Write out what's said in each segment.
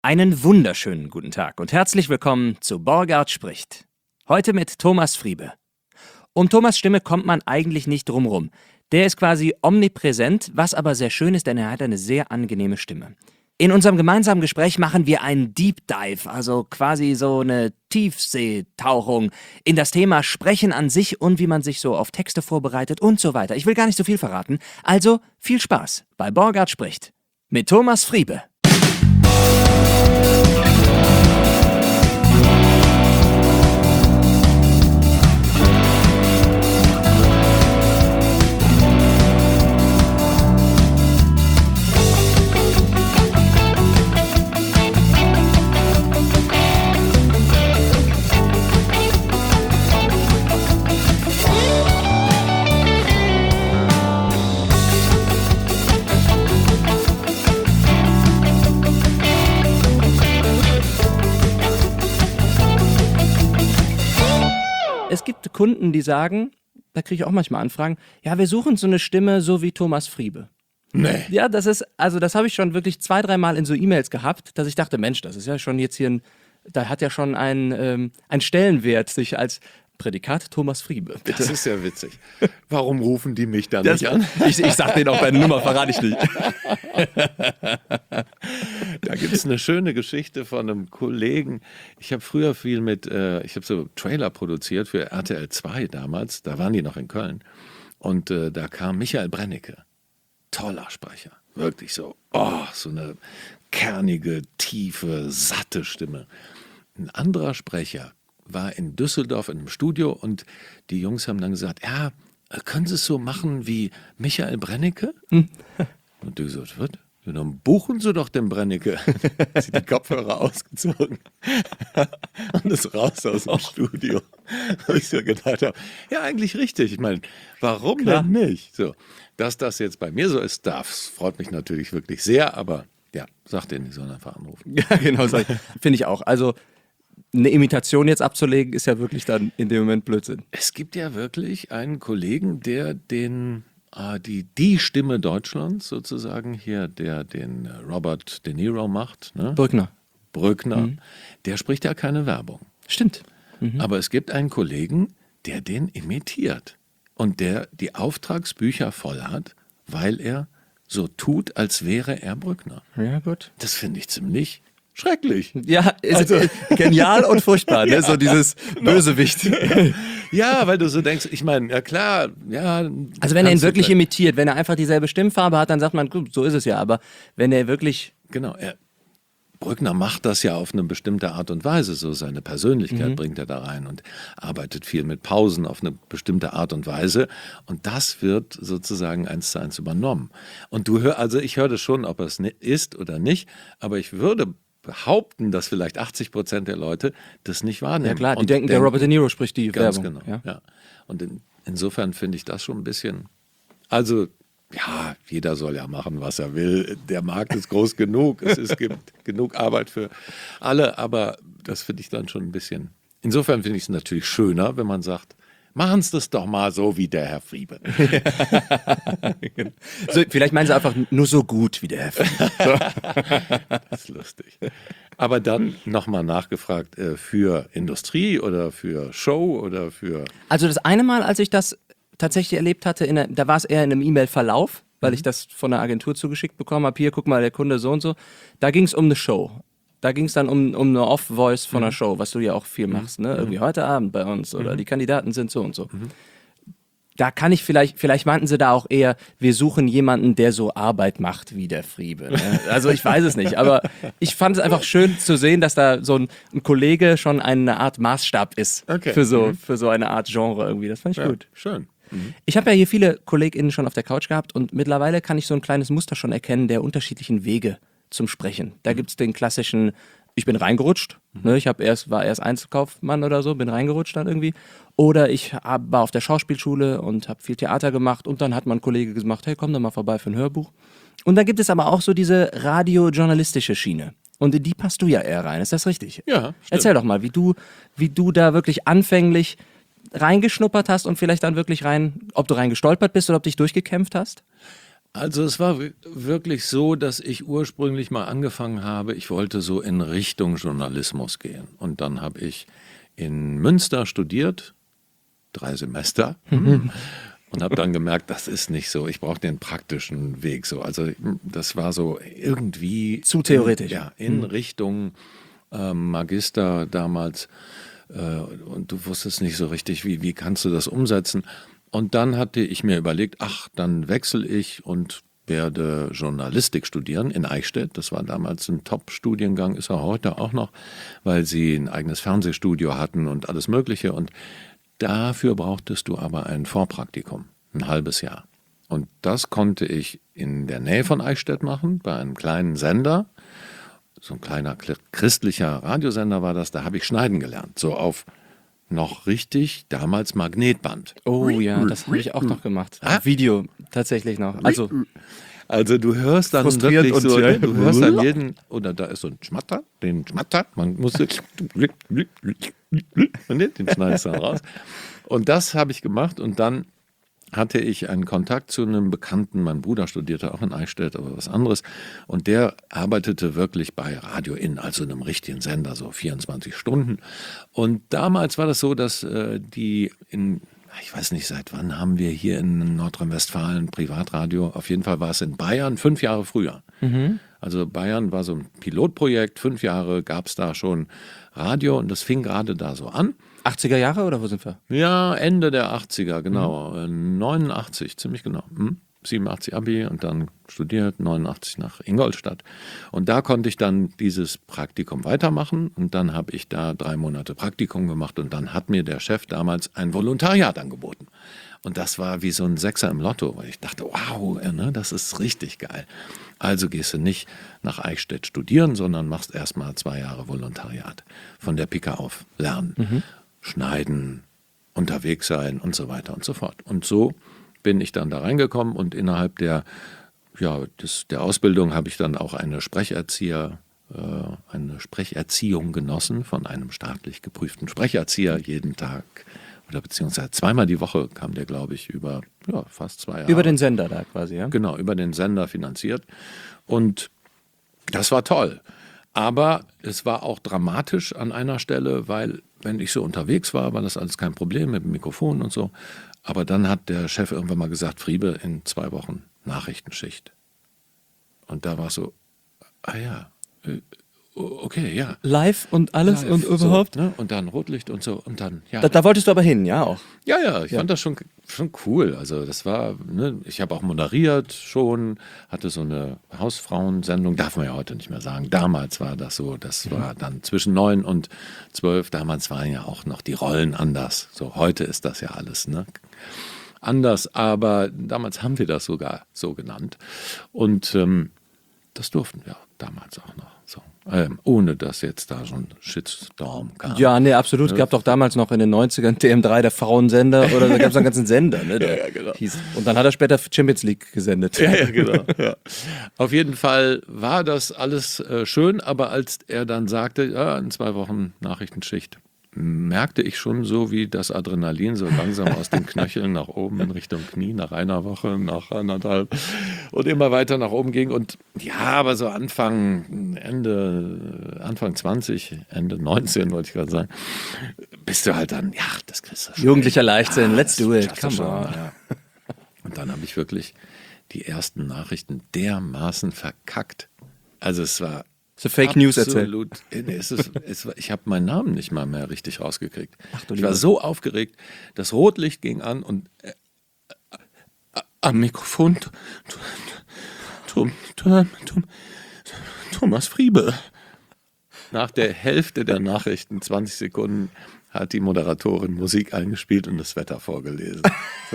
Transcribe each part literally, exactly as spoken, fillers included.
Einen wunderschönen guten Tag und herzlich willkommen zu Borgard spricht. Heute mit Thomas Friebe. Um Thomas' Stimme kommt man eigentlich nicht drumrum. Der ist quasi omnipräsent, was aber sehr schön ist, denn er hat eine sehr angenehme Stimme. In unserem gemeinsamen Gespräch machen wir einen Deep Dive, also quasi so eine Tiefseetauchung in das Thema Sprechen an sich und wie man sich so auf Texte vorbereitet und so weiter. Ich will gar nicht so viel verraten, also viel Spaß bei Borgard spricht mit Thomas Friebe. Es gibt Kunden, die sagen, da kriege ich auch manchmal Anfragen, ja, wir suchen so eine Stimme so wie Thomas Friebe. Nee. Ja, das ist, also das habe ich schon wirklich zwei, dreimal in so E-Mails gehabt, dass ich dachte, Mensch, das ist ja schon jetzt hier ein, da hat ja schon ein, ähm, ein Stellenwert, sich als Prädikat Thomas Friebe. Bitte. Das ist ja witzig. Warum rufen die mich dann Das, nicht an? ich, ich sag denen auch, deine Nummer verrate ich nicht. Da gibt es eine schöne Geschichte von einem Kollegen. Ich habe früher viel mit, äh, ich habe so Trailer produziert für R T L zwei damals, da waren die noch in Köln. Und äh, da kam Michael Brennecke, toller Sprecher, wirklich so, oh, so eine kernige, tiefe, satte Stimme. Ein anderer Sprecher war in Düsseldorf in einem Studio und die Jungs haben dann gesagt, ja, können Sie es so machen wie Michael Brennecke? Hm. Und du gesagt, was? Ja, dann buchen Sie doch den Brennecke. Sie die Kopfhörer ausgezogen und ist raus aus dem Studio. Und ich so gedacht habe, ja, eigentlich richtig. Ich meine, warum Klar. denn nicht? So, dass das jetzt bei mir so ist, das freut mich natürlich wirklich sehr, aber ja, sag denen, die sollen einfach anrufen. Ja, genau, finde ich auch. Also eine Imitation jetzt abzulegen, ist ja wirklich dann in dem Moment Blödsinn. Es gibt ja wirklich einen Kollegen, der den, äh, die, die Stimme Deutschlands sozusagen hier, der den Robert De Niro macht, ne? Brückner. Brückner, Mhm. der spricht ja keine Werbung. Stimmt. Mhm. Aber es gibt einen Kollegen, der den imitiert und der die Auftragsbücher voll hat, weil er so tut, als wäre er Brückner. Ja, gut. Das finde ich ziemlich schrecklich. Ja, ist Also- genial und furchtbar, ne? Ja, So dieses Bösewicht. Ja, weil du so denkst, ich meine, ja klar, ja. Also wenn er ihn kannst du wirklich vielleicht- imitiert, wenn er einfach dieselbe Stimmfarbe hat, dann sagt man, gut, so ist es ja. Aber wenn er wirklich, Genau, er, Brückner macht das ja auf eine bestimmte Art und Weise, so seine Persönlichkeit Mhm. bringt er da rein und arbeitet viel mit Pausen auf eine bestimmte Art und Weise und das wird sozusagen eins zu eins übernommen. Und du hör, also ich höre das schon, ob es ni- ist oder nicht, aber ich würde behaupten, dass vielleicht achtzig Prozent der Leute das nicht wahrnehmen. ja klar, die und denken, der Robert De Niro spricht die Ganz Werbung. genau, Ja? ja. Und in, insofern finde ich das schon ein bisschen, also ja, jeder soll ja machen, was er will. Der Markt ist groß genug, es, es gibt genug Arbeit für alle, aber das finde ich dann schon ein bisschen, insofern finde ich es natürlich schöner, wenn man sagt, machen Sie das doch mal so wie der Herr Friebe. So, vielleicht meinen sie einfach nur so gut wie der Herr Friebe. Das ist lustig. Aber dann nochmal nachgefragt, äh, für Industrie oder für Show oder für... Also das eine Mal, als ich das tatsächlich erlebt hatte, in der, da war es eher in einem E-Mail-Verlauf, weil ich das von der Agentur zugeschickt bekommen habe. Hier, guck mal, der Kunde so und so. Da ging es um eine Show. Da ging es dann um, um eine Off-Voice von einer Show, was du ja auch viel machst. Ne? Irgendwie heute Abend bei uns oder die Kandidaten sind so und so. Da kann ich vielleicht, vielleicht meinten sie da auch eher, wir suchen jemanden, der so Arbeit macht wie der Friebe. Ne? Also ich weiß es nicht, aber ich fand es einfach schön zu sehen, dass da so ein, ein Kollege schon eine Art Maßstab ist Okay. für, so, Mhm. für so eine Art Genre irgendwie. Das fand ich Ja, gut. schön. Ich habe ja hier viele KollegInnen schon auf der Couch gehabt und mittlerweile kann ich so ein kleines Muster schon erkennen der unterschiedlichen Wege zum Sprechen. Da gibt es den klassischen, ich bin reingerutscht, ne, ich hab erst, war erst Einzelkaufmann oder so, bin reingerutscht dann irgendwie. Oder ich hab, war auf der Schauspielschule und habe viel Theater gemacht und dann hat mein Kollege gesagt, hey, komm doch mal vorbei für ein Hörbuch. Und dann gibt es aber auch so diese radiojournalistische Schiene. Und in die passt du ja eher rein, ist das richtig? Ja, stimmt. Erzähl doch mal, wie du, wie du da wirklich anfänglich reingeschnuppert hast und vielleicht dann wirklich rein, ob du reingestolpert bist oder ob du dich durchgekämpft hast? Also es war wi- wirklich so, dass ich ursprünglich mal angefangen habe, ich wollte so in Richtung Journalismus gehen. Und dann habe ich in Münster studiert, drei Semester, hm, und habe dann gemerkt, das ist nicht so. Ich brauche den praktischen Weg so. Also hm, das war so irgendwie Zu theoretisch. In, ja, in Richtung ähm, Magister damals. Äh, und du wusstest nicht so richtig, wie, wie kannst du das umsetzen. Und dann hatte ich mir überlegt, ach, dann wechsle ich und werde Journalistik studieren in Eichstätt. Das war damals ein Top-Studiengang, ist er heute auch noch, weil sie ein eigenes Fernsehstudio hatten und alles Mögliche. Und dafür brauchtest du aber ein Vorpraktikum, ein halbes Jahr. Und das konnte ich in der Nähe von Eichstätt machen, bei einem kleinen Sender. So ein kleiner christlicher Radiosender war das, da habe ich schneiden gelernt. So auf noch richtig damals Magnetband. Oh ja, das habe ich auch noch gemacht. Ah? Video tatsächlich noch. Also Also du hörst dann Frustrierend wirklich und so, schnell. du hörst dann jeden, oder da ist so ein Schmatter, den Schmatter, man muss den schneidest dann raus. Und das habe ich gemacht und dann hatte ich einen Kontakt zu einem Bekannten, mein Bruder studierte auch in Eichstätt, aber was anderes. Und der arbeitete wirklich bei Radio Inn, also einem richtigen Sender, so vierundzwanzig Stunden. Und damals war das so, dass äh, die in, ich weiß nicht, seit wann haben wir hier in Nordrhein-Westfalen Privatradio, auf jeden Fall war es in Bayern, fünf Jahre früher. Mhm. Also Bayern war so ein Pilotprojekt, fünf Jahre gab es da schon Radio und das fing gerade da so an. achtziger Jahre oder wo sind wir? Ja, Ende der achtziger, genau. Mhm. neunundachtzig, ziemlich genau. Hm? siebenundachtzig Abi und dann studiert, neunundachtzig nach Ingolstadt. Und da konnte ich dann dieses Praktikum weitermachen und dann habe ich da drei Monate Praktikum gemacht und dann hat mir der Chef damals ein Volontariat angeboten. Und das war wie so ein Sechser im Lotto, weil ich dachte, wow, ne, das ist richtig geil. Also gehst du nicht nach Eichstätt studieren, sondern machst erstmal zwei Jahre Volontariat. Von der Pike auf lernen, mhm. schneiden, unterwegs sein und so weiter und so fort. Und so bin ich dann da reingekommen und innerhalb der, ja, des, der Ausbildung habe ich dann auch eine Sprecherzieher, äh, eine Sprecherziehung genossen von einem staatlich geprüften Sprecherzieher jeden Tag. Oder beziehungsweise zweimal die Woche kam der, glaube ich, über ja, fast zwei Jahre. Über den Sender da quasi, ja? Genau, über den Sender finanziert. Und das war toll. Aber es war auch dramatisch an einer Stelle, weil, wenn ich so unterwegs war, war das alles kein Problem mit dem Mikrofon und so. Aber dann hat der Chef irgendwann mal gesagt, Friebe, in zwei Wochen Nachrichtenschicht. Und da war es so, ah ja, okay, ja. Live und alles Live, und überhaupt? So, ne? Und dann Rotlicht und so und dann, ja. Da, da wolltest du aber hin, ja auch? Ja, ja, ich ja. fand das schon, schon cool. Also das war, ne, ich habe auch moderiert schon, hatte so eine Hausfrauensendung, darf man ja heute nicht mehr sagen. Damals war das so, das mhm. war dann zwischen neun und zwölf. Damals waren ja auch noch die Rollen anders. So, heute ist das ja alles, ne? Anders, aber damals haben wir das sogar so genannt. Und ähm, das durften wir damals auch noch so. Ähm, ohne dass jetzt da so ein Shitstorm kam. Ja, nee, absolut. Es gab doch damals noch in den neunzigern T M drei, der Frauensender, oder da gab es einen ganzen Sender, ne? Der ja, ja, genau. hieß. Und dann hat er später Champions League gesendet. Ja, ja, genau. Ja. Auf jeden Fall war das alles äh, schön, aber als er dann sagte, ja, in zwei Wochen Nachrichtenschicht, merkte ich schon so, wie das Adrenalin so langsam aus den Knöcheln nach oben in Richtung Knie, nach einer Woche, nach anderthalb und immer weiter nach oben ging. Und ja, aber so Anfang, Ende, Anfang zwanzig, Ende neunzehn wollte ich gerade sagen, bist du halt dann, ja, das kriegst du schon. Jugendlicher Leichtsinn, ja, let's do it, come on. Ja. Und dann habe ich wirklich die ersten Nachrichten dermaßen verkackt. Also es war So Fake News erzählt. Absolut. Es ist, es war, ich habe meinen Namen nicht mal mehr richtig rausgekriegt. Ach, du ich war so aufgeregt, das Rotlicht ging an und äh, äh, am Mikrofon Tom, Tom, Tom, Thomas Friebe. Nach der Hälfte der Nachrichten, zwanzig Sekunden, hat die Moderatorin Musik eingespielt und das Wetter vorgelesen. So.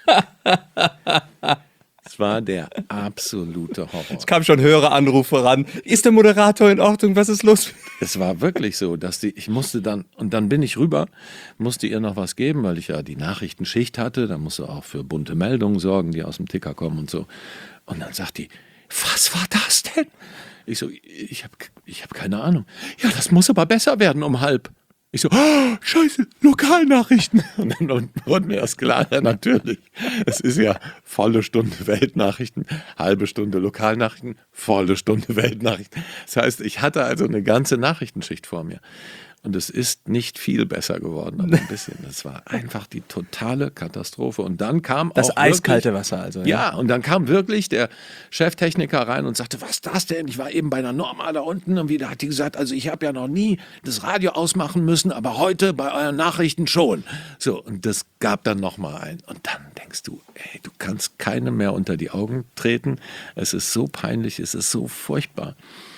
Es war der absolute Horror. Es kamen schon höhere Anrufe ran. Ist der Moderator in Ordnung? Was ist los? Es war wirklich so, dass die, ich musste dann, und dann bin ich rüber, musste ihr noch was geben, weil ich ja die Nachrichtenschicht hatte. Da musste auch für bunte Meldungen sorgen, die aus dem Ticker kommen und so. Und dann sagt die, was war das denn? Ich so, ich habe ich hab keine Ahnung. Ja, das muss aber besser werden um halb. Ich so, oh, scheiße, Lokalnachrichten. Und dann und wurde mir erst klar, ja natürlich, es ist ja volle Stunde Weltnachrichten, halbe Stunde Lokalnachrichten, volle Stunde Weltnachrichten. Das heißt, ich hatte also eine ganze Nachrichtenschicht vor mir. Und es ist nicht viel besser geworden, aber ein bisschen. Das war einfach die totale Katastrophe. Und dann kam Das auch eiskalte wirklich, Wasser also. Ja, und dann kam wirklich der Cheftechniker rein und sagte, was ist das denn? Ich war eben bei einer Norma da unten und wieder hat die gesagt, also ich habe ja noch nie das Radio ausmachen müssen, aber heute bei euren Nachrichten schon. So, und das gab dann nochmal ein. Und dann denkst du, ey, du kannst keinem mehr unter die Augen treten. Es ist so peinlich, es ist so furchtbar.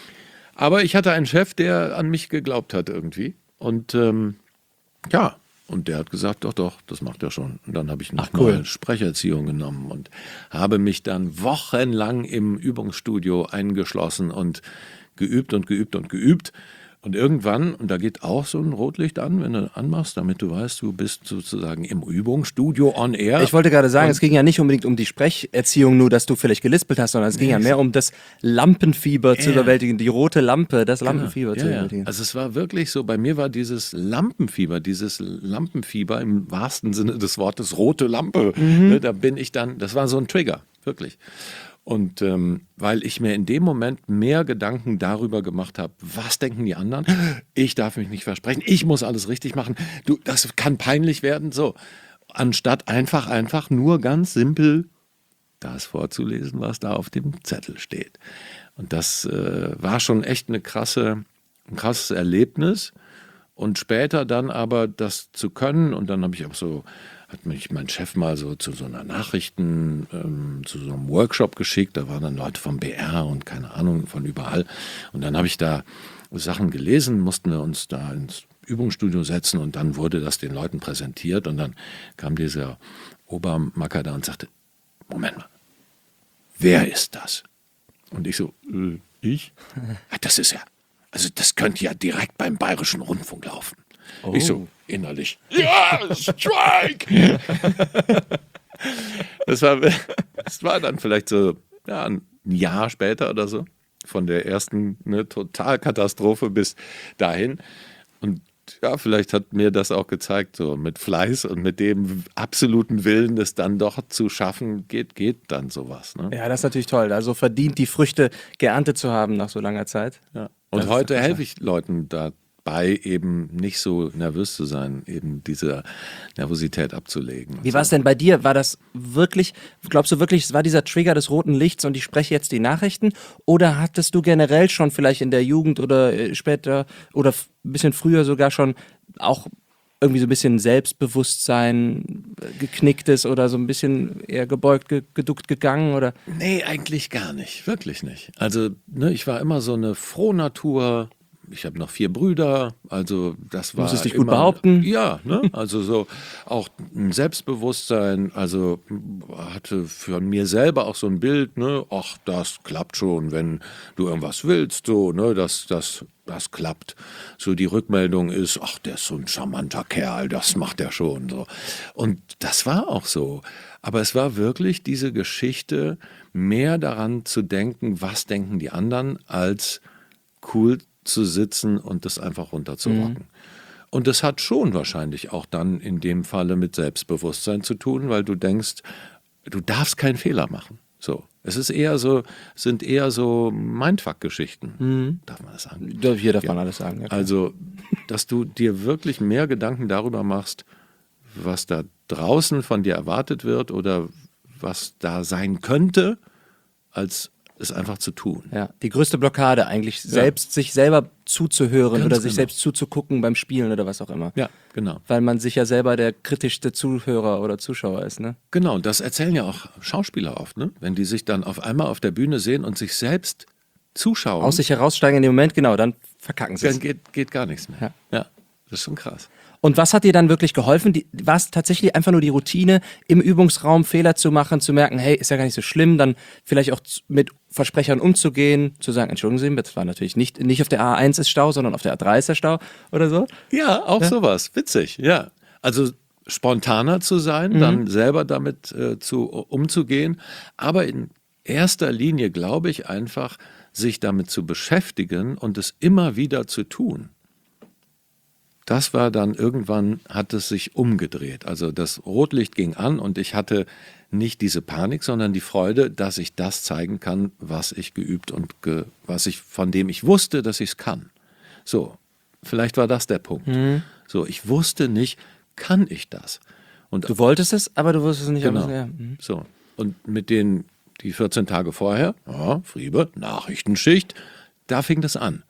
Aber ich hatte einen Chef, der an mich geglaubt hat irgendwie. Und ähm, ja, und der hat gesagt, doch, doch, das macht er schon. Und dann habe ich noch cool. mal Sprecherziehung genommen und habe mich dann wochenlang im Übungsstudio eingeschlossen und geübt und geübt und geübt. Und irgendwann, und da geht auch so ein Rotlicht an, wenn du anmachst, damit du weißt, du bist sozusagen im Übungsstudio on air. Ich wollte gerade sagen, und es ging ja nicht unbedingt um die Sprecherziehung, nur dass du vielleicht gelispelt hast, sondern es ging ja mehr um das Lampenfieber zu Ja. überwältigen, die rote Lampe, das Lampenfieber Ja, zu ja. überwältigen. Also es war wirklich so, bei mir war dieses Lampenfieber, dieses Lampenfieber im wahrsten Sinne des Wortes, rote Lampe, ne, da bin ich dann, das war so ein Trigger, wirklich. Und ähm, weil ich mir in dem Moment mehr Gedanken darüber gemacht habe, was denken die anderen? Ich darf mich nicht versprechen, ich muss alles richtig machen, du, das kann peinlich werden, so. Anstatt einfach, einfach nur ganz simpel das vorzulesen, was da auf dem Zettel steht. Und das äh, war schon echt eine krasse, ein krasses Erlebnis. Und später dann aber das zu können, und dann habe ich auch so, hat mich mein Chef mal so zu so einer Nachrichten, ähm, zu so einem Workshop geschickt, da waren dann Leute vom B R und keine Ahnung, von überall. Und dann habe ich da Sachen gelesen, mussten wir uns da ins Übungsstudio setzen und dann wurde das den Leuten präsentiert und dann kam dieser Obermacker da und sagte, Moment mal, wer ist das? Und ich so, äh, ich? Ja, das ist ja, also das könnte ja direkt beim Bayerischen Rundfunk laufen. Oh. Ich so, innerlich, ja, Strike! das, war, das war dann vielleicht so ja, ein Jahr später oder so, von der ersten ne, Totalkatastrophe bis dahin. Und ja, vielleicht hat mir das auch gezeigt, so mit Fleiß und mit dem absoluten Willen, das dann doch zu schaffen, geht, geht dann sowas. Ne? Ja, das ist natürlich toll. Also verdient, die Früchte geerntet zu haben nach so langer Zeit. Ja. Und Das ist heute doch helfe ich Leuten dabei, eben nicht so nervös zu sein, eben diese Nervosität abzulegen. und Wie war es so. denn bei dir? War das wirklich, glaubst du wirklich, es war dieser Trigger des roten Lichts und ich spreche jetzt die Nachrichten? Oder hattest du generell schon vielleicht in der Jugend oder äh, später oder f- ein bisschen früher sogar schon auch irgendwie so ein bisschen Selbstbewusstsein äh, geknicktes oder so ein bisschen eher gebeugt, ge geduckt gegangen? Oder? Nee, eigentlich gar nicht, wirklich nicht. Also ne, ich war immer so eine Frohnatur. Ich habe noch vier Brüder, also das war Musstest dich gut immer, behaupten. Ja, ne? Also so auch ein Selbstbewusstsein, also hatte für mir selber auch so ein Bild, ne, ach, das klappt schon, wenn du irgendwas willst, so, ne, das, das, das klappt. So die Rückmeldung ist, ach, der ist so ein charmanter Kerl, das macht er schon, so. Und das war auch so. Aber es war wirklich diese Geschichte, mehr daran zu denken, was denken die anderen, als cool zu sitzen und das einfach runterzurocken. Mhm. Und das hat schon wahrscheinlich auch dann in dem Falle mit Selbstbewusstsein zu tun, weil du denkst, du darfst keinen Fehler machen. So. Es ist eher so, sind eher so Mindfuck-Geschichten. Mhm. Darf man das sagen? Hier darf man alles sagen. Ja, klar. Also, dass du dir wirklich mehr Gedanken darüber machst, was da draußen von dir erwartet wird oder was da sein könnte, als es einfach zu tun. Ja, die größte Blockade eigentlich, selbst sich selber zuzuhören Ganz oder sich genau. selbst zuzugucken beim Spielen oder was auch immer. Ja, genau. Weil man sich ja selber der kritischste Zuhörer oder Zuschauer ist, ne? Genau, das erzählen ja auch Schauspieler oft, ne? Wenn die sich dann auf einmal auf der Bühne sehen und sich selbst zuschauen, Aus sich heraussteigen in dem Moment, genau, dann verkacken sie dann es. geht, geht gar nichts mehr. Ja. Ja, das ist schon krass. Und was hat dir dann wirklich geholfen? Die- War es tatsächlich einfach nur die Routine, im Übungsraum Fehler zu machen, zu merken, hey, ist ja gar nicht so schlimm, dann vielleicht auch z- mit Versprechern umzugehen, zu sagen, entschuldigen Sie, das war natürlich nicht, nicht auf der A eins ist Stau, sondern auf der A drei ist der Stau oder so? Ja, auch sowas. Witzig, ja. Also spontaner zu sein, dann selber damit äh, zu, umzugehen, aber in erster Linie glaube ich einfach, sich damit zu beschäftigen und es immer wieder zu tun. das war dann irgendwann, hat es sich umgedreht. Also das Rotlicht ging an und ich hatte nicht diese Panik, sondern die Freude, dass ich das zeigen kann, was ich geübt und ge, was ich, von dem ich wusste, dass ich es kann. So, vielleicht war das der Punkt. Mhm. So, ich wusste nicht, kann ich das? Und du wolltest es, aber du wusstest es nicht. Genau. Aber, ja. mhm. So, und mit den die vierzehn Tage vorher, ja, Friebe, Nachrichtenschicht, da fing das an.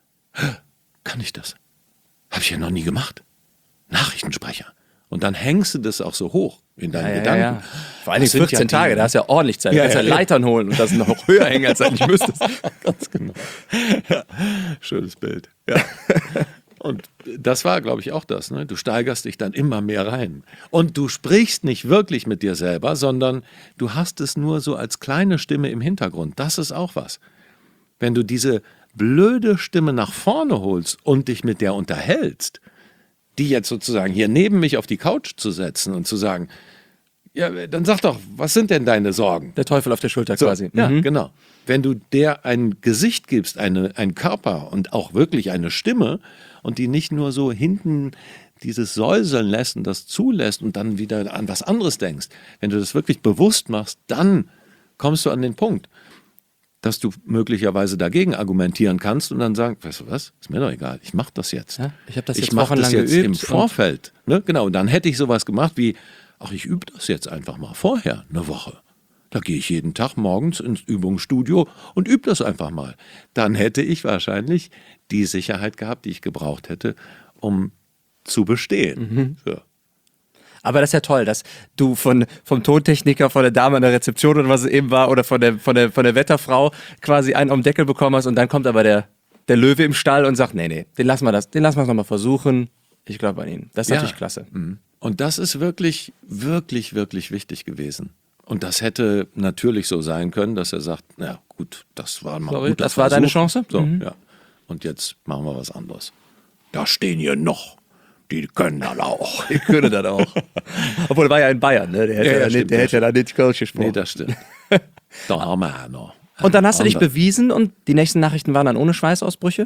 Kann ich das? Habe ich ja noch nie gemacht. Nachrichtensprecher. Und dann hängst du das auch so hoch in deinen ja, Gedanken. Ja, ja. Vor allem vierzehn ja Tage, da hast du ja ordentlich Zeit. Ja, du kannst ja, ja Leitern holen und das noch höher hängen, als du eigentlich müsstest. Ganz genau. Ja. Schönes Bild. Ja. Und das war, glaube ich, auch das. Ne? Du steigerst dich dann immer mehr rein. Und du sprichst nicht wirklich mit dir selber, sondern du hast es nur so als kleine Stimme im Hintergrund. Das ist auch was. Wenn du diese blöde Stimme nach vorne holst und dich mit der unterhältst, die jetzt sozusagen hier neben mich auf die Couch zu setzen und zu sagen, ja, dann sag doch, was sind denn deine Sorgen? Der Teufel auf der Schulter so, quasi. Ja, mhm. genau. Wenn du der ein Gesicht gibst, eine, einen Körper und auch wirklich eine Stimme und die nicht nur so hinten dieses Säuseln lässt und das zulässt und dann wieder an was anderes denkst, wenn du das wirklich bewusst machst, dann kommst du an den Punkt, dass du möglicherweise dagegen argumentieren kannst und dann sagen, weißt du was, ist mir doch egal, ich mache das jetzt. Ja, ich habe das ich jetzt mach wochenlang das jetzt geübt. im Vorfeld. Ne? Genau, und dann hätte ich sowas gemacht wie, ach, ich übe das jetzt einfach mal vorher, eine Woche. Da gehe ich jeden Tag morgens ins Übungsstudio und übe das einfach mal. Dann hätte ich wahrscheinlich die Sicherheit gehabt, die ich gebraucht hätte, um zu bestehen. Mhm. So. Aber das ist ja toll, dass du von, vom Tontechniker, von der Dame an der Rezeption oder was es eben war, oder von der, von der, von der Wetterfrau quasi einen am Deckel bekommen hast und dann kommt aber der, der Löwe im Stall und sagt, nee, nee, den lassen wir das, den lassen wir es nochmal versuchen. Ich glaube an ihn. Das ist Ja. natürlich klasse. Und das ist wirklich, wirklich, wirklich wichtig gewesen. Und das hätte natürlich so sein können, dass er sagt, na gut, das war mal Sorry, ein guter das war Versuch. deine Chance? So, Mhm. ja. Und jetzt machen wir was anderes. Da stehen hier noch. Die können das auch. Die können das auch. Obwohl, er war ja in Bayern, ne? Der hätte Ja, ja, ja, nicht, stimmt, der ja, hätte ja da nicht Kölsch gesprochen. Nee, das stimmt. Da haben wir noch. Und dann hast du dich Andere. bewiesen und die nächsten Nachrichten waren dann ohne Schweißausbrüche?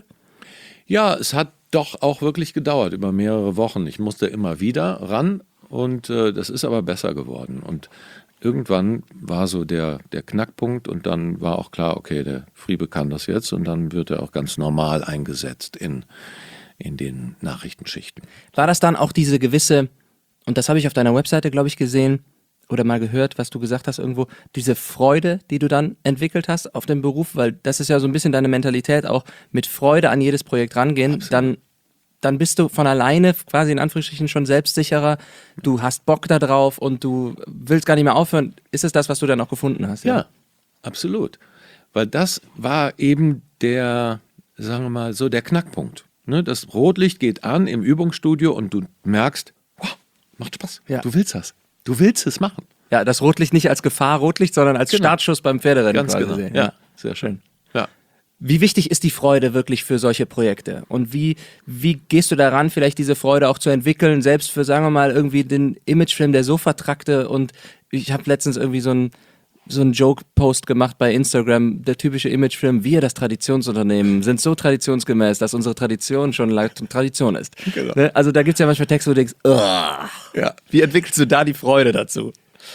Ja, es hat doch auch wirklich gedauert, über mehrere Wochen. Ich musste immer wieder ran und äh, das ist aber besser geworden. Und irgendwann war so der, der Knackpunkt und dann war auch klar, okay, der Friebe kann das jetzt und dann wird er auch ganz normal eingesetzt in, in den Nachrichtenschichten. War das dann auch diese gewisse, und das habe ich auf deiner Webseite, glaube ich, gesehen oder mal gehört, was du gesagt hast irgendwo, diese Freude, die du dann entwickelt hast auf dem Beruf, weil das ist ja so ein bisschen deine Mentalität, auch mit Freude an jedes Projekt rangehen, dann, dann bist du von alleine quasi in Anführungsstrichen schon selbstsicherer, du hast Bock da drauf und du willst gar nicht mehr aufhören. Ist es das, was du dann auch gefunden hast? Ja, absolut. Weil das war eben der, sagen wir mal, so der Knackpunkt. Ne, das Rotlicht geht an im Übungsstudio und du merkst, wow, macht Spaß. Ja. Du willst das. Du willst es machen. Ja, das Rotlicht nicht als Gefahr Rotlicht, sondern als Genau. Startschuss beim Pferderennen. Ganz quasi genau. sehen. Ja, sehr schön. Ja. Wie wichtig ist die Freude wirklich für solche Projekte? Und wie, wie gehst du daran, vielleicht diese Freude auch zu entwickeln, selbst für, sagen wir mal, irgendwie den Imagefilm, der so vertrackte und ich habe letztens irgendwie so ein so einen Joke-Post gemacht bei Instagram, der typische Imagefilm, wir, das Traditionsunternehmen, sind so traditionsgemäß, dass unsere Tradition schon lange Tradition ist. Genau. Ne? Also da gibt es ja manchmal Texte, wo du denkst, "Ugh." Ja. Wie entwickelst du da die Freude dazu?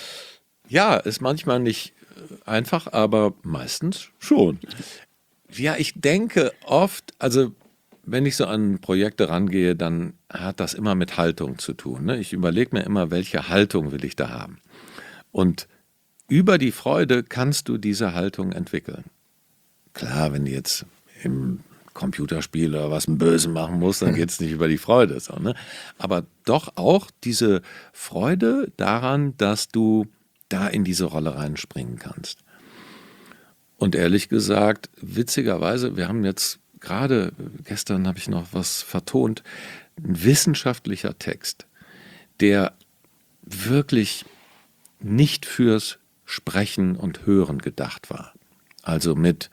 Ja, ist manchmal nicht einfach, aber meistens schon. Ja, ich denke oft, also wenn ich so an Projekte rangehe, dann hat das immer mit Haltung zu tun. Ne? Ich überlege mir immer, welche Haltung will ich da haben. Und über die Freude kannst du diese Haltung entwickeln. Klar, wenn du jetzt im Computerspiel oder was einen Bösen machen musst, dann geht es nicht über die Freude. So, ne? Aber doch auch diese Freude daran, dass du da in diese Rolle reinspringen kannst. Und ehrlich gesagt, witzigerweise, wir haben jetzt gerade, gestern habe ich noch was vertont, ein wissenschaftlicher Text, der wirklich nicht fürs Sprechen und Hören gedacht war. Also mit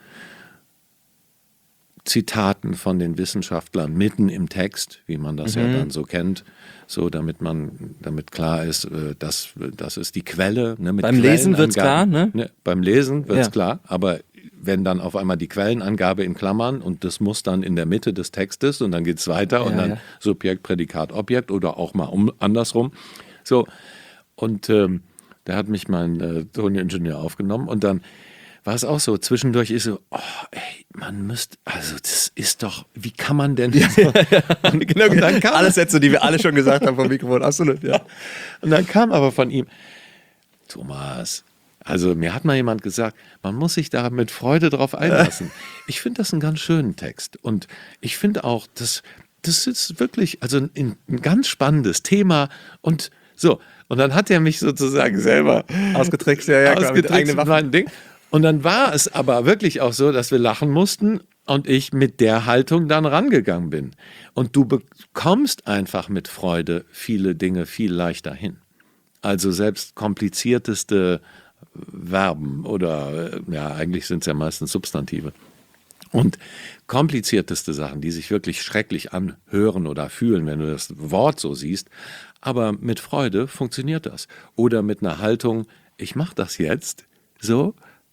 Zitaten von den Wissenschaftlern mitten im Text, wie man das mhm. ja dann so kennt, so damit man, damit klar ist, das, das ist die Quelle. Ne, mit beim Lesen wird es klar, ne? ne? Beim Lesen wird es ja. klar, aber wenn dann auf einmal die Quellenangabe in Klammern und das muss dann in der Mitte des Textes und dann geht es weiter und Ja, dann ja. Subjekt, Prädikat, Objekt oder auch mal um, andersrum. So, und ähm, da hat mich mein äh, Toningenieur aufgenommen und dann war es auch so, zwischendurch ist so, oh, ey, man müsste, also das ist doch, wie kann man denn so? Und, Genau, und dann kam, alle Sätze, die wir alle schon gesagt haben vom Mikrofon, absolut, ja. und dann kam aber von ihm, Thomas, also mir hat mal jemand gesagt, man muss sich da mit Freude drauf einlassen. Ich finde das einen ganz schönen Text und ich finde auch, das, das ist wirklich, also ein, ein ganz spannendes Thema und so. Und dann hat er mich sozusagen selber Ausgetrickst, ja, ja, klar, mit ausgetrickst eigenen mit Waffen. meinem Ding. Und dann war es aber wirklich auch so, dass wir lachen mussten und ich mit der Haltung dann rangegangen bin. Und du bekommst einfach mit Freude viele Dinge viel leichter hin. Also selbst komplizierteste Verben oder, ja, eigentlich sind es ja meistens Substantive. Und komplizierteste Sachen, die sich wirklich schrecklich anhören oder fühlen, wenn du das Wort so siehst. Aber mit Freude funktioniert das. Oder mit einer Haltung, ich mache das jetzt so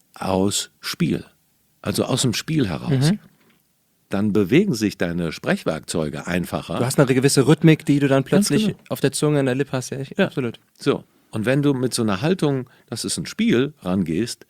aus Spiel. Also aus dem Spiel heraus. Mhm. Dann bewegen sich deine Sprechwerkzeuge einfacher. Du hast eine gewisse Rhythmik, die du dann plötzlich genau. auf der Zunge, in der Lippe hast. Ja, ich, Ja. absolut. So. Und wenn du mit so einer Haltung, das ist ein Spiel, rangehst,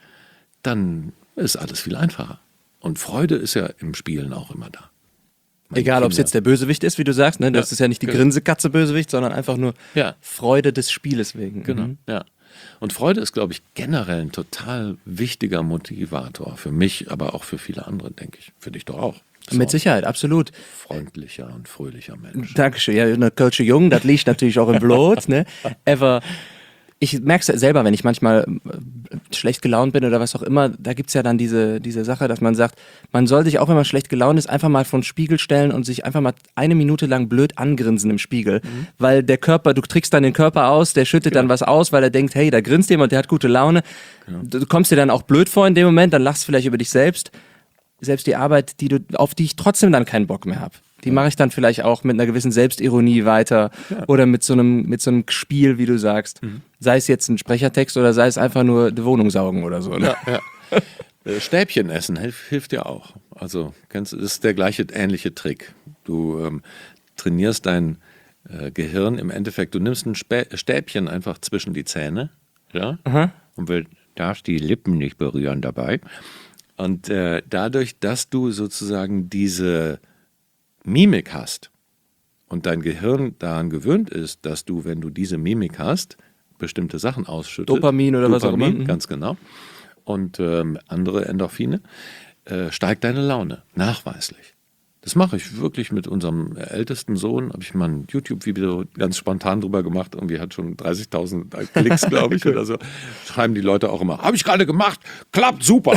dann ist alles viel einfacher. Und Freude ist ja im Spielen auch immer da. Meine Egal, ob es Kinder- jetzt der Bösewicht ist, wie du sagst, ne? Das Ja, ist ja nicht die genau. Grinsekatze-Bösewicht, sondern einfach nur Ja. Freude des Spieles wegen. Genau, Mhm. ja. Und Freude ist, glaube ich, generell ein total wichtiger Motivator. Für mich, aber auch für viele andere, denke ich. Für dich doch auch. Das Mit ist Sicherheit, absolut. auch ein freundlicher und fröhlicher Mensch. Dankeschön. Ja, der Coach Jung, das liegt natürlich auch im Blut, ne? Aber ich merke es selber, wenn ich manchmal äh, schlecht gelaunt bin oder was auch immer, da gibt es ja dann diese, diese Sache, dass man sagt, man soll sich auch, wenn man schlecht gelaunt ist, einfach mal vor den Spiegel stellen und sich einfach mal eine Minute lang blöd angrinsen im Spiegel. Mhm. Weil der Körper, du trickst dann den Körper aus, der schüttet Ja. dann was aus, weil er denkt, hey, da grinst jemand, der hat gute Laune. Ja. Du kommst dir dann auch blöd vor in dem Moment, dann lachst du vielleicht über dich selbst. Selbst die Arbeit, die du, auf die ich trotzdem dann keinen Bock mehr habe. Die mache ich dann vielleicht auch mit einer gewissen Selbstironie weiter Ja. oder mit so einem mit so einem Spiel, wie du sagst. Mhm. Sei es jetzt ein Sprechertext oder sei es einfach nur die Wohnung saugen oder so. Ne? Ja, ja. Äh, Stäbchen essen hilft, hilft ja auch. Also kennst du, das ist der gleiche ähnliche Trick. Du ähm, trainierst dein äh, Gehirn im Endeffekt. Du nimmst ein Spä Stäbchen einfach zwischen die Zähne, ja, Aha. und will, darfst die Lippen nicht berühren dabei. Und äh, dadurch, dass du sozusagen diese Mimik hast und dein Gehirn daran gewöhnt ist, dass du, wenn du diese Mimik hast, bestimmte Sachen ausschüttet. Dopamin oder was auch immer. Mhm. Ganz genau. Und ähm, andere Endorphine, äh, steigt deine Laune, nachweislich. Das mache ich wirklich mit unserem ältesten Sohn. Habe ich mal ein YouTube-Video ganz spontan drüber gemacht. Irgendwie hat schon dreißigtausend Klicks, glaube ich, oder so. Schreiben die Leute auch immer, habe ich gerade gemacht, klappt super.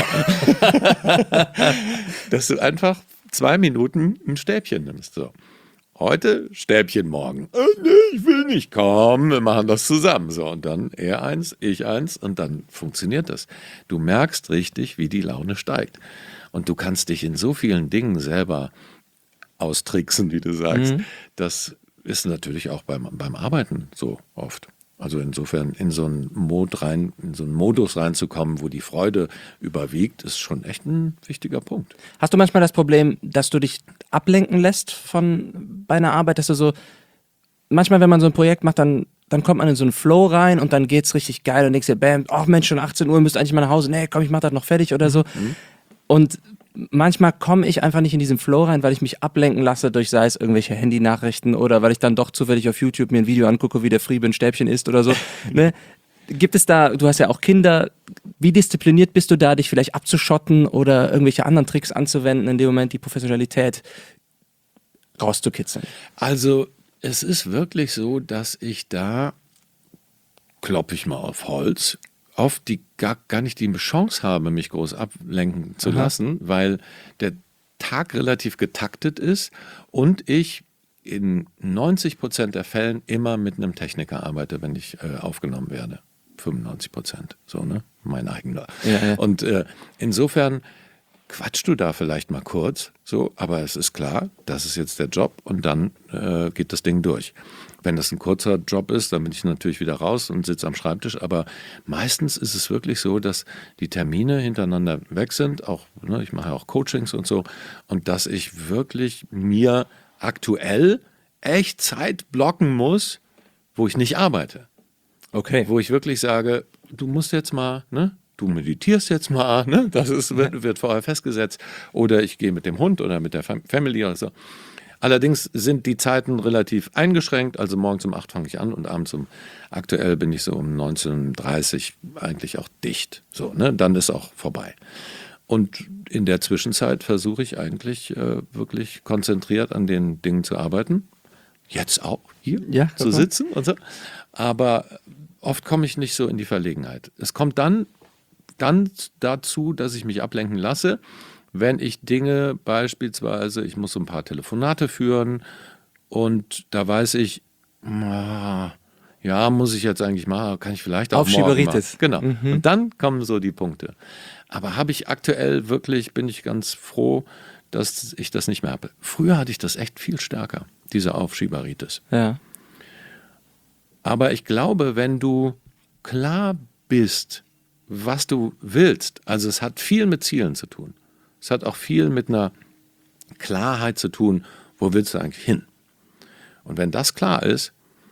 Dass du einfach zwei Minuten ein Stäbchen nimmst. So. Heute Stäbchen, morgen. Äh, nee, ich will nicht. Komm, wir machen das zusammen. So, und dann er eins, ich eins und dann funktioniert das. Du merkst richtig, wie die Laune steigt. Und du kannst dich in so vielen Dingen selber austricksen, wie du sagst. Mhm. Das ist natürlich auch beim, beim Arbeiten so oft. Also insofern in so einen Mod rein, in so einen Modus reinzukommen, wo die Freude überwiegt, ist schon echt ein wichtiger Punkt. Hast du manchmal das Problem, dass du dich ablenken lässt von bei einer Arbeit, dass du so manchmal, wenn man so ein Projekt macht, dann dann kommt man in so einen Flow rein und dann geht's richtig geil und denkst dir, bam, ach Mensch, schon achtzehn Uhr, müsst eigentlich mal nach Hause. Nee, komm, ich mach das noch fertig oder so. Mhm. Und manchmal komme ich einfach nicht in diesen Flow rein, weil ich mich ablenken lasse durch, sei es irgendwelche Handynachrichten oder weil ich dann doch zufällig auf YouTube mir ein Video angucke, wie der Friebe ein Stäbchen isst oder so. Ne? Gibt es da, du hast ja auch Kinder, wie diszipliniert bist du da, dich vielleicht abzuschotten oder irgendwelche anderen Tricks anzuwenden, in dem Moment die Professionalität rauszukitzeln? Also es ist wirklich so, dass ich da, klopfe ich mal auf Holz, oft die gar, gar nicht die Chance habe, mich groß ablenken zu Aha. lassen, weil der Tag relativ getaktet ist und ich in neunzig Prozent der Fällen immer mit einem Techniker arbeite, wenn ich äh, aufgenommen werde. fünfundneunzig Prozent, so, ne? Mein eigener. Ja, ja. Und äh, insofern quatschst du da vielleicht mal kurz, so, aber es ist klar, das ist jetzt der Job und dann äh, geht das Ding durch. Wenn das ein kurzer Job ist, dann bin ich natürlich wieder raus und sitze am Schreibtisch, aber meistens ist es wirklich so, dass die Termine hintereinander weg sind, auch, ne, ich mache ja auch Coachings und so, und dass ich wirklich mir aktuell echt Zeit blocken muss, wo ich nicht arbeite. Okay. Wo ich wirklich sage, du musst jetzt mal, ne? Du meditierst jetzt mal, ne? Das ist, wird, wird vorher festgesetzt. Oder ich gehe mit dem Hund oder mit der Family oder so. Allerdings sind die Zeiten relativ eingeschränkt. Also morgens um acht fange ich an und abends um, aktuell bin ich so um neunzehn Uhr dreißig eigentlich auch dicht. So, ne? Dann ist auch vorbei. Und in der Zwischenzeit versuche ich eigentlich äh, wirklich konzentriert an den Dingen zu arbeiten. Jetzt auch hier Ja, zu sitzen und so. Aber oft komme ich nicht so in die Verlegenheit. Es kommt dann Dann dazu, dass ich mich ablenken lasse, wenn ich Dinge beispielsweise, ich muss so ein paar Telefonate führen und da weiß ich, ah, ja, muss ich jetzt eigentlich machen, kann ich vielleicht auch morgen machen. Aufschieberitis. Genau. Mhm. Und dann kommen so die Punkte. Aber habe ich aktuell wirklich, bin ich ganz froh, dass ich das nicht mehr habe. Früher hatte ich das echt viel stärker, diese Aufschieberitis. Ja. Aber ich glaube, wenn du klar bist, was du willst, also es hat viel mit Zielen zu tun. Es hat auch viel mit einer Klarheit zu tun, wo willst du eigentlich hin? Und wenn das klar ist,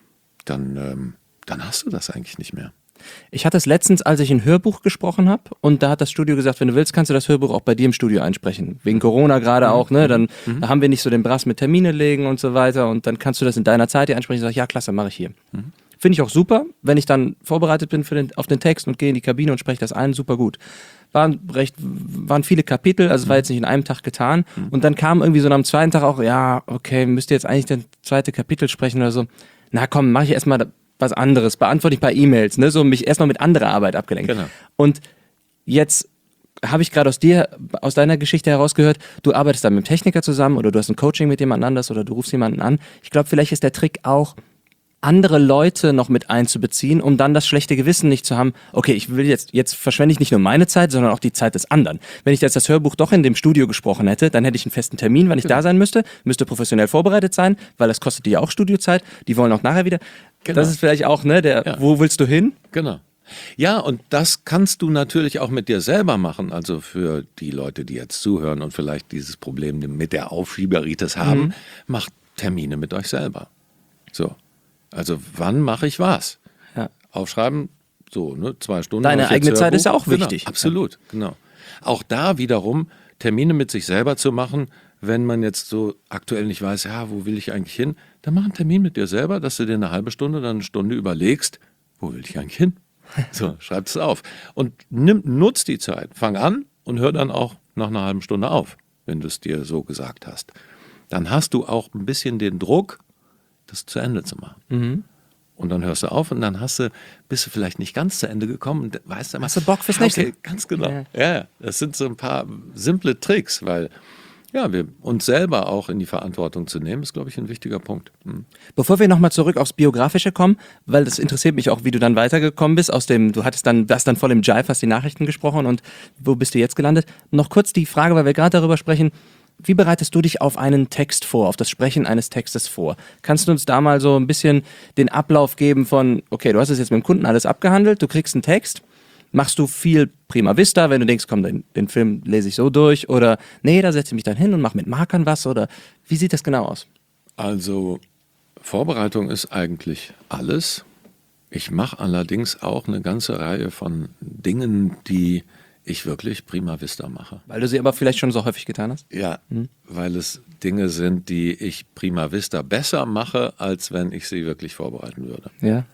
dann, ähm, dann hast du das eigentlich nicht mehr. Ich hatte es letztens, als ich ein Hörbuch gesprochen habe, und da hat das Studio gesagt, wenn du willst, kannst du das Hörbuch auch bei dir im Studio einsprechen. Wegen Corona gerade auch, ne? Dann Mhm. da haben wir nicht so den Brass mit Termine legen und so weiter, und dann kannst du das in deiner Zeit hier einsprechen. Ich sage, ja, klasse, mache ich hier. Mhm. Finde ich auch super, wenn ich dann vorbereitet bin für den, auf den Text und gehe in die Kabine und spreche das ein, super gut. Waren recht, waren viele Kapitel, also es war jetzt nicht in einem Tag getan. Und dann kam irgendwie so am zweiten Tag auch, ja, okay, müsst ihr jetzt eigentlich das zweite Kapitel sprechen oder so. Na komm, mache ich erstmal was anderes, beantworte ich ein paar E-Mails, ne, so mich erstmal mit anderer Arbeit abgelenkt. Genau. Und jetzt habe ich gerade aus dir, aus deiner Geschichte herausgehört, du arbeitest dann mit dem Techniker zusammen oder du hast ein Coaching mit jemand anders oder du rufst jemanden an. Ich glaube, vielleicht ist der Trick auch, andere Leute noch mit einzubeziehen, um dann das schlechte Gewissen nicht zu haben, okay, ich will jetzt, jetzt verschwende ich nicht nur meine Zeit, sondern auch die Zeit des anderen. Wenn ich jetzt das Hörbuch doch in dem Studio gesprochen hätte, dann hätte ich einen festen Termin, wann ich Genau. da sein müsste, müsste professionell vorbereitet sein, weil das kostet die ja auch Studiozeit, die wollen auch nachher wieder. Genau. Das ist vielleicht auch, ne, der, Ja. wo willst du hin? Genau. Ja, und das kannst du natürlich auch mit dir selber machen. Also für die Leute, die jetzt zuhören und vielleicht dieses Problem mit der Aufschieberitis haben, Mhm. macht Termine mit euch selber. So. Also wann mache ich was? Ja. Aufschreiben, so, ne, zwei Stunden. Deine mache ich jetzt eigene Zeit Hörbuch. ist ja auch Genau, wichtig. Absolut, genau. Auch da wiederum Termine mit sich selber zu machen, wenn man jetzt so aktuell nicht weiß, ja, wo will ich eigentlich hin, dann mach einen Termin mit dir selber, dass du dir eine halbe Stunde oder eine Stunde überlegst, wo will ich eigentlich hin? So, schreib es auf. Und nimm, nutz die Zeit. Fang an und hör dann auch nach einer halben Stunde auf, wenn du es dir so gesagt hast. Dann hast du auch ein bisschen den Druck, das zu Ende zu machen. Mhm. Und dann hörst du auf und dann hast du, bist du vielleicht nicht ganz zu Ende gekommen und weißt du mal, Hast du Bock fürs ah, okay, nächste? ganz genau. Ja. Ja. ja, das sind so ein paar simple Tricks, weil ja, wir uns selber auch in die Verantwortung zu nehmen, ist, glaube ich, ein wichtiger Punkt. Hm. Bevor wir nochmal zurück aufs Biografische kommen, weil das interessiert mich auch, wie du dann weitergekommen bist, aus dem, du hattest dann, das dann voll im Jive, hast die Nachrichten gesprochen und wo bist du jetzt gelandet? Noch kurz die Frage, weil wir gerade darüber sprechen, wie bereitest du dich auf einen Text vor, auf das Sprechen eines Textes vor? Kannst du uns da mal so ein bisschen den Ablauf geben von, okay, du hast es jetzt mit dem Kunden alles abgehandelt, du kriegst einen Text, machst du viel Prima Vista, wenn du denkst, komm, den, den Film lese ich so durch, oder nee, da setze ich mich dann hin und mache mit Markern was, oder wie sieht das genau aus? Also Vorbereitung ist eigentlich alles. Ich mache allerdings auch eine ganze Reihe von Dingen, die ich wirklich Prima Vista mache. Weil du sie aber vielleicht schon so häufig getan hast? Ja, weil es Dinge sind, die ich Prima Vista besser mache, als wenn ich sie wirklich vorbereiten würde. Ja.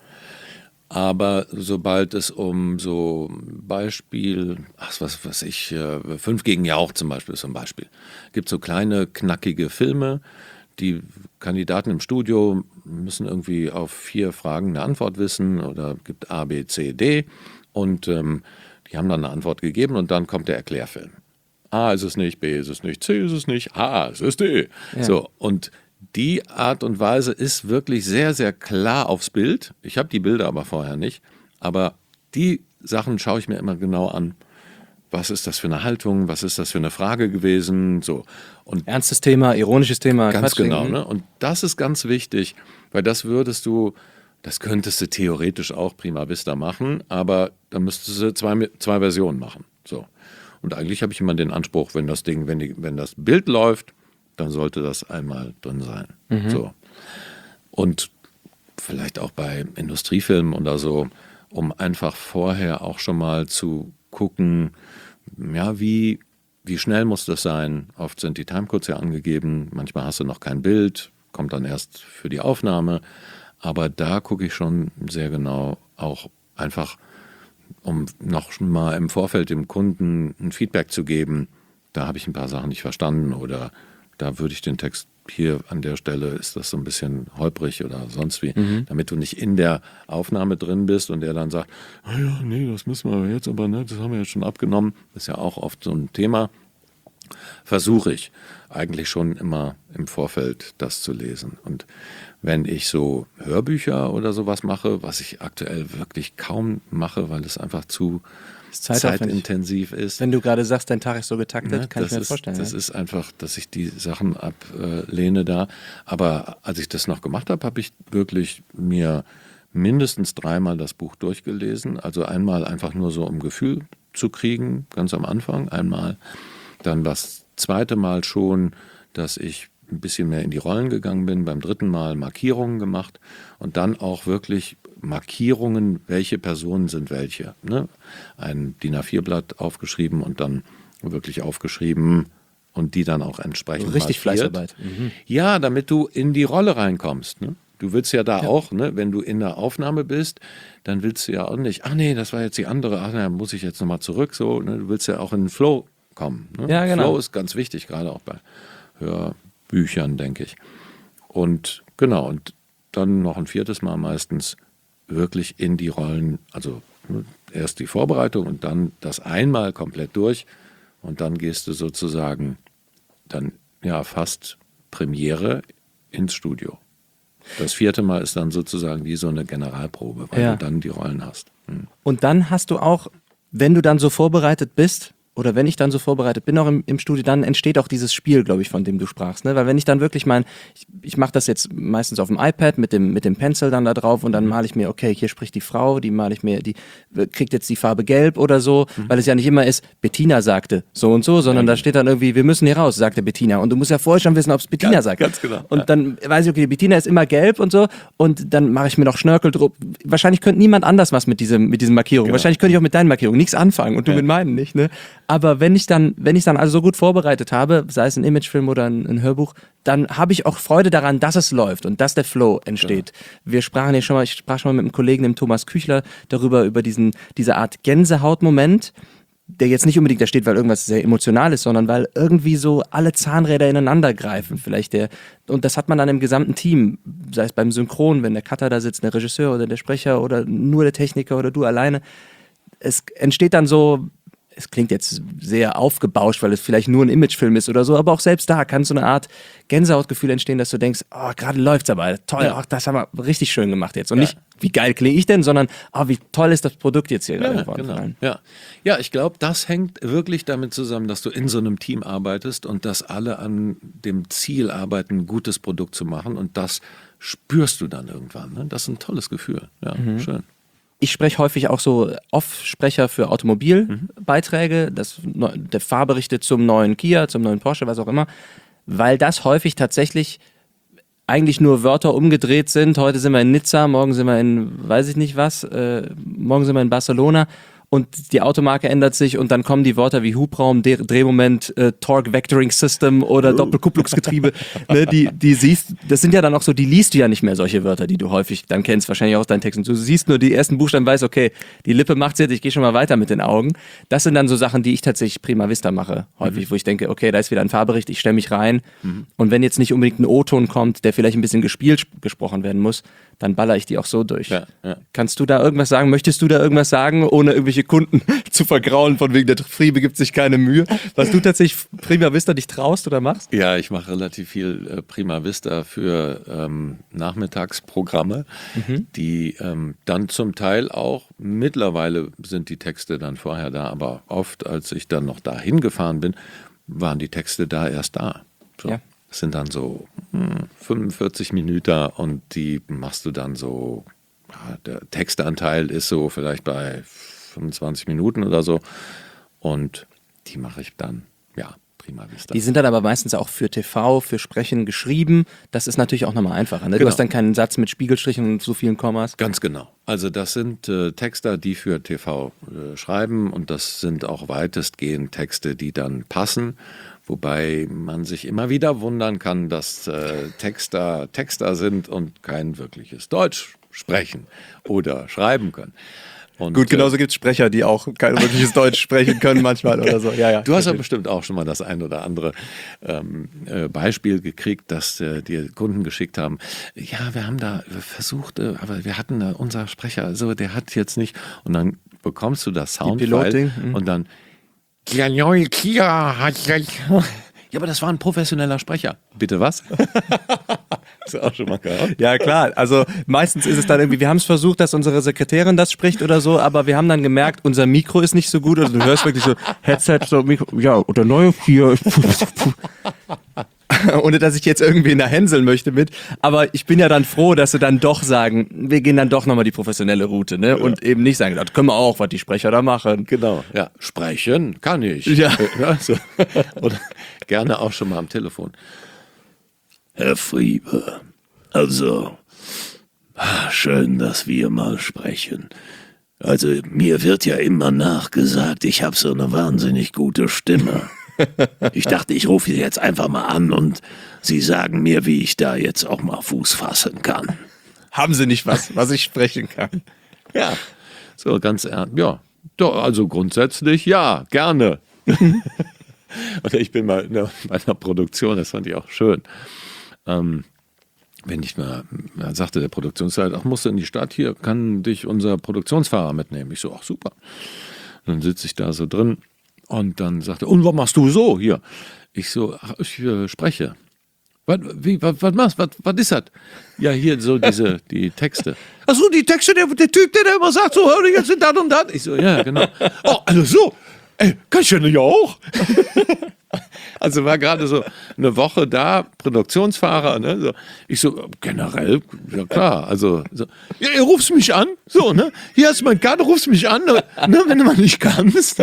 Aber sobald es um so Beispiel, ach, was weiß ich, äh, Fünf gegen Jauch zum Beispiel ist so ein Beispiel. Gibt so kleine, knackige Filme, die Kandidaten im Studio müssen irgendwie auf vier Fragen eine Antwort wissen oder gibt A, B, C, D und ähm, die haben dann eine Antwort gegeben und dann kommt der Erklärfilm. A ist es nicht, B ist es nicht, C ist es nicht, H ist es D. Ja. So, und die Art und Weise ist wirklich sehr, sehr klar aufs Bild. Ich habe die Bilder aber vorher nicht. Aber die Sachen schaue ich mir immer genau an. was ist das für eine Haltung, was ist das für eine Frage gewesen, so. Und ernstes Thema, ironisches Thema. ganz Quatsch, genau, mhm. ne? Und das ist ganz wichtig, weil das würdest du, das könntest du theoretisch auch prima vista machen, aber dann müsstest du zwei, zwei Versionen machen, so. Und eigentlich habe ich immer den Anspruch, wenn das Ding, wenn, die, wenn das Bild läuft, dann sollte das einmal drin sein, mhm. so. Und vielleicht auch bei Industriefilmen oder so, um einfach vorher auch schon mal zu gucken, ja, wie, wie schnell muss das sein? Oft sind die Timecodes ja angegeben, manchmal hast du noch kein Bild, kommt dann erst für die Aufnahme, aber da gucke ich schon sehr genau, auch einfach, um noch mal im Vorfeld dem Kunden ein Feedback zu geben, da habe ich ein paar Sachen nicht verstanden oder da würde ich den Text hier an der Stelle ist das so ein bisschen holprig oder sonst wie, mhm. damit du nicht in der Aufnahme drin bist und der dann sagt, ah ja, nee, das müssen wir jetzt aber nicht, das haben wir jetzt schon abgenommen. Das ist ja auch oft so ein Thema. Versuche ich eigentlich schon immer im Vorfeld das zu lesen. Und wenn ich so Hörbücher oder sowas mache, was ich aktuell wirklich kaum mache, weil es einfach zu zeitintensiv ist. Wenn du gerade sagst, dein Tag ist so getaktet, ja, kann ich mir das ist, vorstellen. Das ja. ist einfach, dass ich die Sachen ablehne da. Aber als ich das noch gemacht habe, habe ich wirklich mir mindestens dreimal das Buch durchgelesen. Also einmal einfach nur so, um Gefühl zu kriegen, ganz am Anfang. Einmal dann das zweite Mal schon, dass ich ein bisschen mehr in die Rollen gegangen bin. Beim dritten Mal Markierungen gemacht und dann auch wirklich Markierungen, welche Personen sind welche. Ne? Ein D I N A vier Blatt aufgeschrieben und dann wirklich aufgeschrieben und die dann auch entsprechend also richtig markiert. Fleißarbeit. Mhm. Ja, damit du in die Rolle reinkommst. Ne? Du willst ja da ja. auch, ne, wenn du in der Aufnahme bist, dann willst du ja auch nicht, ach nee, das war jetzt die andere, ach nee, muss ich jetzt nochmal zurück. So, ne? Du willst ja auch in den Flow kommen. Ne? Ja, genau. Flow ist ganz wichtig, gerade auch bei Hörbüchern, denke ich. Und genau, und dann noch ein viertes Mal meistens wirklich in die Rollen, also erst die Vorbereitung und dann das einmal komplett durch und dann gehst du sozusagen dann ja fast Premiere ins Studio. Das vierte Mal ist dann sozusagen wie so eine Generalprobe, weil ja. du dann die Rollen hast. Hm. Und dann hast du auch, wenn du dann so vorbereitet bist, oder wenn ich dann so vorbereitet bin, auch im, im Studio, dann entsteht auch dieses Spiel, glaube ich, von dem du sprachst. Ne? Weil wenn ich dann wirklich mein, ich, ich mache das jetzt meistens auf dem iPad mit dem, mit dem Pencil dann da drauf und dann male ich mir, okay, hier spricht die Frau, die male ich mir, die kriegt jetzt die Farbe gelb oder so, mhm. weil es ja nicht immer ist, Bettina sagte so und so, sondern ja, da steht dann irgendwie, wir müssen hier raus, sagte Bettina. Und du musst ja vorher schon wissen, ob es Bettina ganz, sagt. Ganz genau. Und ja. dann weiß ich, okay, Bettina ist immer gelb und so und dann mache ich mir noch Schnörkel drauf. Wahrscheinlich könnte niemand anders was mit, diesem, mit diesen Markierungen. Genau. Wahrscheinlich könnte ich auch mit deinen Markierungen nichts anfangen und du ja. mit meinen nicht. Ne? Aber wenn ich dann Wenn ich es dann also so gut vorbereitet habe, sei es ein Imagefilm oder ein, ein Hörbuch, dann habe ich auch Freude daran, dass es läuft und dass der Flow entsteht. Ja. Wir sprachen ja schon mal, ich sprach schon mal mit einem Kollegen, dem Thomas Küchler, darüber, über diesen, diese Art Gänsehautmoment, der jetzt nicht unbedingt da steht, weil irgendwas sehr emotional ist, sondern weil irgendwie so alle Zahnräder ineinander greifen. Vielleicht der, und das hat man dann im gesamten Team, sei es beim Synchron, wenn der Cutter da sitzt, der Regisseur oder der Sprecher oder nur der Techniker oder du alleine. Es entsteht dann so, es klingt jetzt sehr aufgebauscht, weil es vielleicht nur ein Imagefilm ist oder so, aber auch selbst da kann so eine Art Gänsehautgefühl entstehen, dass du denkst, oh, gerade läuft's aber, toll, ja. ach, das haben wir richtig schön gemacht jetzt. Und ja. nicht, wie geil klinge ich denn, sondern, oh, wie toll ist das Produkt jetzt hier ja, gerade geworden. Genau. Ja. ja, ich glaube, das hängt wirklich damit zusammen, dass du in so einem Team arbeitest und dass alle an dem Ziel arbeiten, ein gutes Produkt zu machen und das spürst du dann irgendwann. Ne? Das ist ein tolles Gefühl. Ja, mhm. schön. Ich spreche häufig auch so Off-Sprecher für Automobilbeiträge, das, der Fahrberichte zum neuen Kia, zum neuen Porsche, was auch immer, weil das häufig tatsächlich eigentlich nur Wörter umgedreht sind. Heute sind wir in Nizza, morgen sind wir in weiß ich nicht was, äh, morgen sind wir in Barcelona und die Automarke ändert sich und dann kommen die Wörter wie Hubraum, Dreh- Drehmoment, äh, Torque Vectoring System oder Doppelkupplungsgetriebe. ne, die, die siehst, das sind ja dann auch so, die liest du ja nicht mehr, solche Wörter, die du häufig dann kennst, wahrscheinlich auch aus deinen Texten. Du siehst nur die ersten Buchstaben, weißt, okay, die Lippe macht's jetzt, ich gehe schon mal weiter mit den Augen. Das sind dann so Sachen, die ich tatsächlich prima vista mache, häufig, mhm. wo ich denke, okay, da ist wieder ein Fahrbericht, ich stelle mich rein mhm. und wenn jetzt nicht unbedingt ein O-Ton kommt, der vielleicht ein bisschen gespielt gesprochen werden muss, dann baller ich die auch so durch. Ja, ja. Kannst du da irgendwas sagen? Möchtest du da irgendwas sagen, ohne irgendwelche irgendwelche Kunden zu vergraulen, von wegen der Friebe gibt sich keine Mühe. Was du tatsächlich Prima Vista dich traust oder machst? Ja, ich mache relativ viel äh, Prima Vista für ähm, Nachmittagsprogramme, mhm. die ähm, dann zum Teil auch, mittlerweile sind die Texte dann vorher da, aber oft, als ich dann noch dahin gefahren bin, waren die Texte da erst da. So. Ja. Das sind dann so hm, fünfundvierzig Minuten und die machst du dann so, ja, der Textanteil ist so vielleicht bei fünfundzwanzig Minuten oder so und die mache ich dann, ja, Prima Vista. Die sind dann aber meistens auch für T V, für Sprechen geschrieben. Das ist natürlich auch nochmal einfacher. Ne? Genau. Du hast dann keinen Satz mit Spiegelstrichen und so vielen Kommas. Ganz genau. Also das sind äh, Texter, die für T V äh, schreiben und das sind auch weitestgehend Texte, die dann passen. Wobei man sich immer wieder wundern kann, dass äh, Texter Texter sind und kein wirkliches Deutsch sprechen oder schreiben können. Und, Gut, genauso gibt es Sprecher, die auch kein wirkliches Deutsch sprechen können manchmal oder so. Ja, ja, du hast ja bestimmt auch schon mal das ein oder andere ähm, äh, Beispiel gekriegt, dass äh, dir Kunden geschickt haben. Ja, wir haben da versucht, äh, aber wir hatten äh, unser Sprecher, also der hat jetzt nicht. Und dann bekommst du das Soundfile und dann ja, neue Kia hat ja, aber das war ein professioneller Sprecher. Bitte was? Hast du auch schon mal gehört? Ja, klar. Also meistens ist es dann irgendwie, wir haben es versucht, dass unsere Sekretärin das spricht oder so, aber wir haben dann gemerkt, unser Mikro ist nicht so gut. Also du hörst wirklich so Headset, so Mikro, ja, oder neue Kia. Ohne dass ich jetzt irgendwie da hänseln möchte mit. Aber ich bin ja dann froh, dass sie dann doch sagen, wir gehen dann doch nochmal die professionelle Route, ne? Ja. Und eben nicht sagen, das können wir auch, was die Sprecher da machen. Genau, ja. Sprechen kann ich. Ja. Ja, so. Oder gerne auch schon mal am Telefon. Herr Friebe, also, schön, dass wir mal sprechen. Also, mir wird ja immer nachgesagt, ich habe so eine wahnsinnig gute Stimme. Ich dachte, ich rufe Sie jetzt einfach mal an und Sie sagen mir, wie ich da jetzt auch mal Fuß fassen kann. Haben Sie nicht was, was ich sprechen kann? Ja, so ganz ernst. Ja, doch, also grundsätzlich ja, gerne. Und ich bin mal bei einer Produktion, das fand ich auch schön. Ähm, wenn ich mal, dann sagte der Produktionsleiter, ach, musst du in die Stadt, hier kann dich unser Produktionsfahrer mitnehmen. Ich so, ach super. Dann sitze ich da so drin. Und dann sagte er, und was machst du so hier? Ich so, ach, ich äh, spreche. Was, wie, was, was machst du? Was, was ist das? Ja, hier so diese, die Texte. Ach so, die Texte, der, der Typ, der, der immer sagt, so, hör jetzt sind das und das. Ich so, ja, genau. Oh, also so, ey, kann ich ja nicht auch? Also war gerade so eine Woche da, Produktionsfahrer, ne? So. Ich so, generell, ja klar, also, so, ja, ihr rufst mich an, so, ne? Hier hast du mein Karte, rufst mich an, ne? Wenn du mal nicht kannst.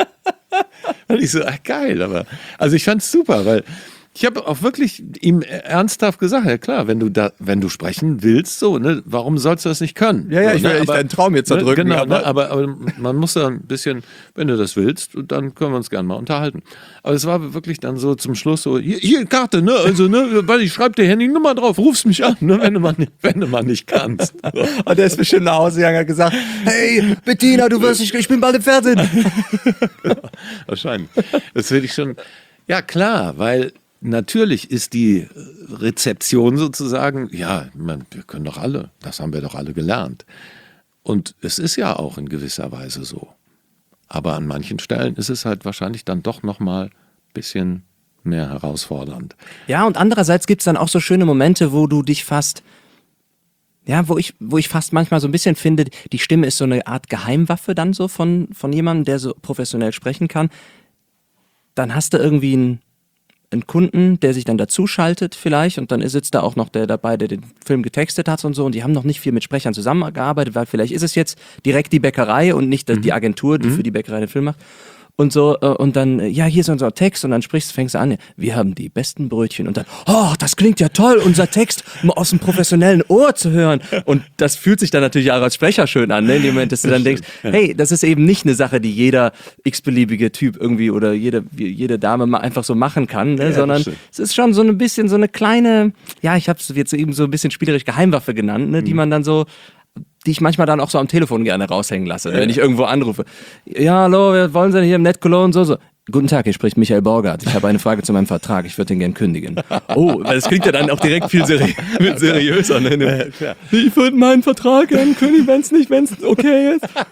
Und ich so, ach, geil, aber, also ich fand's super, weil ich habe auch wirklich ihm ernsthaft gesagt, ja klar, wenn du da, wenn du sprechen willst, so, ne, warum sollst du das nicht können? Ja, ja, so, ich will ne, nicht deinen Traum jetzt zerdrücken. Ne, genau, aber, ne, aber, aber man muss da ein bisschen, wenn du das willst, dann können wir uns gerne mal unterhalten. Aber es war wirklich dann so zum Schluss so, hier, hier Karte, ne, also, ne, weil ich schreibe dir Handynummer drauf, rufst mich an, ne, wenn du mal nicht, wenn du mal nicht kannst. So. Und der ist bestimmt nach Hause gegangen und hat gesagt, hey, Bettina, du wirst nicht, ich bin bald im Fernsehen. Ja, wahrscheinlich. Das will ich schon, ja klar, weil natürlich ist die Rezeption sozusagen, ja, man, wir können doch alle, das haben wir doch alle gelernt. Und es ist ja auch in gewisser Weise so. Aber an manchen Stellen ist es halt wahrscheinlich dann doch nochmal ein bisschen mehr herausfordernd. Ja, und andererseits gibt es dann auch so schöne Momente, wo du dich fast, ja, wo ich, wo ich fast manchmal so ein bisschen finde, die Stimme ist so eine Art Geheimwaffe dann so von, von jemandem, der so professionell sprechen kann. Dann hast du irgendwie einen einen Kunden, der sich dann dazuschaltet vielleicht und dann sitzt da auch noch der dabei, der den Film getextet hat und so und die haben noch nicht viel mit Sprechern zusammengearbeitet, weil vielleicht ist es jetzt direkt die Bäckerei und nicht die Agentur, die mhm. für die Bäckerei den Film macht. Und so, und dann, ja, hier ist unser Text und dann sprichst, fängst du an, wir haben die besten Brötchen und dann, oh, das klingt ja toll, unser Text mal aus dem professionellen Ohr zu hören. Und das fühlt sich dann natürlich auch als Sprecher schön an, ne? In dem Moment, dass du dann denkst, hey, das ist eben nicht eine Sache, die jeder x-beliebige Typ irgendwie oder jede, jede Dame mal einfach so machen kann, ne? Ja, sondern es ist schon so ein bisschen so eine kleine, ja, ich habe es jetzt eben so ein bisschen spielerisch Geheimwaffe genannt, ne? Die man dann so, die ich manchmal dann auch so am Telefon gerne raushängen lasse, ja, wenn ich irgendwo anrufe. Ja, hallo, wir wollen Sie denn hier im NetCologne so, so. Guten Tag, hier spricht Michael Borgert. Ich habe eine Frage zu meinem Vertrag. Ich würde den gern kündigen. Oh, das klingt ja dann auch direkt viel seri seriöser. Ne? Ich würde meinen Vertrag gern kündigen, wenn es nicht, wenn es okay ist.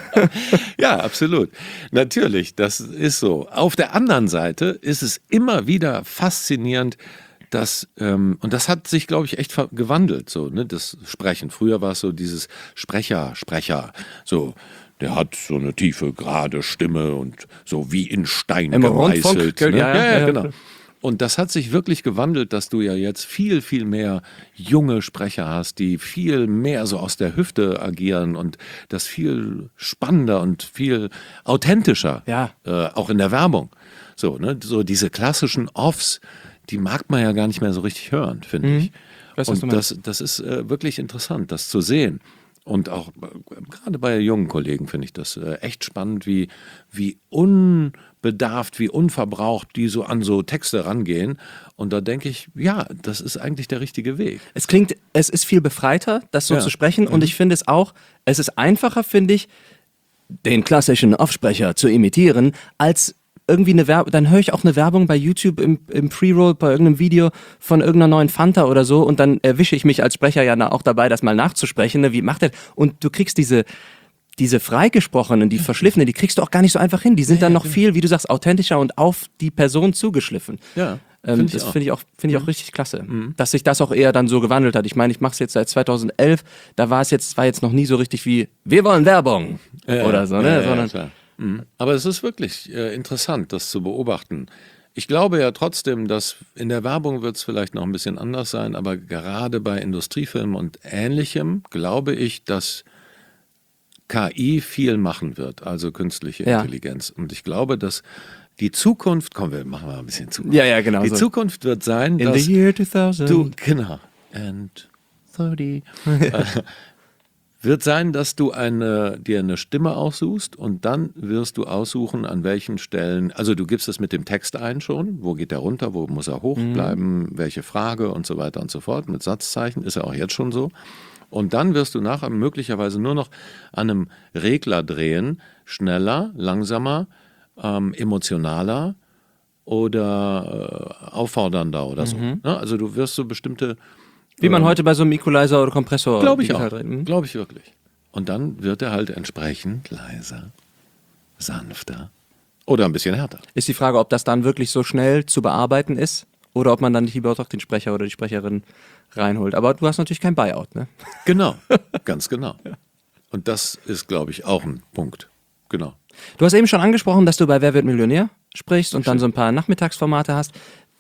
Ja, absolut. Natürlich, das ist so. Auf der anderen Seite ist es immer wieder faszinierend, dass, ähm, und das hat sich, glaube ich, echt ver- gewandelt, so, ne, das Sprechen. Früher war es so dieses Sprecher, Sprecher, so, der hat so eine tiefe, gerade Stimme und so wie in Stein Im gemeißelt. Rundfunk, Ne? ja, Ja, ja, ja, genau. klar. Und das hat sich wirklich gewandelt, dass du ja jetzt viel, viel mehr junge Sprecher hast, die viel mehr so aus der Hüfte agieren und das viel spannender und viel authentischer, Ja. äh, auch in der Werbung. So, ne? So diese klassischen Offs, die mag man ja gar nicht mehr so richtig hören, finde Mhm. ich. Weiß, was du Und meinst. das, das ist äh, wirklich interessant, das zu sehen. Und auch äh, gerade bei jungen Kollegen finde ich das äh, echt spannend, wie, wie unbedarft, wie unverbraucht die so an so Texte rangehen. Und da denke ich, ja, das ist eigentlich der richtige Weg. Es klingt, es ist viel befreiter, das so Ja. zu sprechen. Und ich finde es auch, es ist einfacher, finde ich, den klassischen Offsprecher zu imitieren, als irgendwie eine Werbung. Dann höre ich auch eine Werbung bei YouTube im, im Pre-Roll bei irgendeinem Video von irgendeiner neuen Fanta oder so und dann erwische ich mich als Sprecher ja auch dabei, das mal nachzusprechen. Ne? Wie macht er? Und du kriegst diese, diese freigesprochenen, die verschliffenen, die kriegst du auch gar nicht so einfach hin. Die sind dann noch viel, wie du sagst, authentischer und auf die Person zugeschliffen. Ja, Ähm, find ich das auch. finde ich auch, finde ich auch richtig klasse, dass sich das auch eher dann so gewandelt hat. Ich meine, ich mache es jetzt seit zweitausendelf, da war es jetzt, war jetzt noch nie so richtig wie, wir wollen Werbung Ja, oder so, ja, ne? ja, ja, Sondern, klar. Mhm. Aber es ist wirklich äh, interessant, das zu beobachten. Ich glaube ja trotzdem, dass in der Werbung wird es vielleicht noch ein bisschen anders sein, aber gerade bei Industriefilmen und Ähnlichem glaube ich, dass K I viel machen wird, also künstliche Ja. Intelligenz. Und ich glaube, dass die Zukunft, komm, wir machen mal ein bisschen Zukunft. Ja, ja, genau Die so. Zukunft wird sein, in dass the year two thousand. du, genau, and thirty, äh, wird sein, dass du eine, dir eine Stimme aussuchst und dann wirst du aussuchen, an welchen Stellen, also du gibst es mit dem Text ein schon, wo geht er runter, wo muss er hoch bleiben, welche Frage und so weiter und so fort, mit Satzzeichen, ist ja auch jetzt schon so. Und dann wirst du nachher möglicherweise nur noch an einem Regler drehen, schneller, langsamer, ähm, emotionaler oder äh, auffordernder oder so. Ne? Also du wirst so bestimmte Wie man heute bei so einem Equalizer oder Kompressor Glaube ich auch. digital dreht. Mhm. Glaube ich wirklich. Und dann wird er halt entsprechend leiser, sanfter oder ein bisschen härter. Ist die Frage, ob das dann wirklich so schnell zu bearbeiten ist oder ob man dann nicht lieber doch den Sprecher oder die Sprecherin reinholt. Aber du hast natürlich kein Buyout, ne? Genau, ganz genau. Und das ist, glaube ich, auch ein Punkt. Genau. Du hast eben schon angesprochen, dass du bei Wer wird Millionär sprichst und dann so ein paar Nachmittagsformate hast.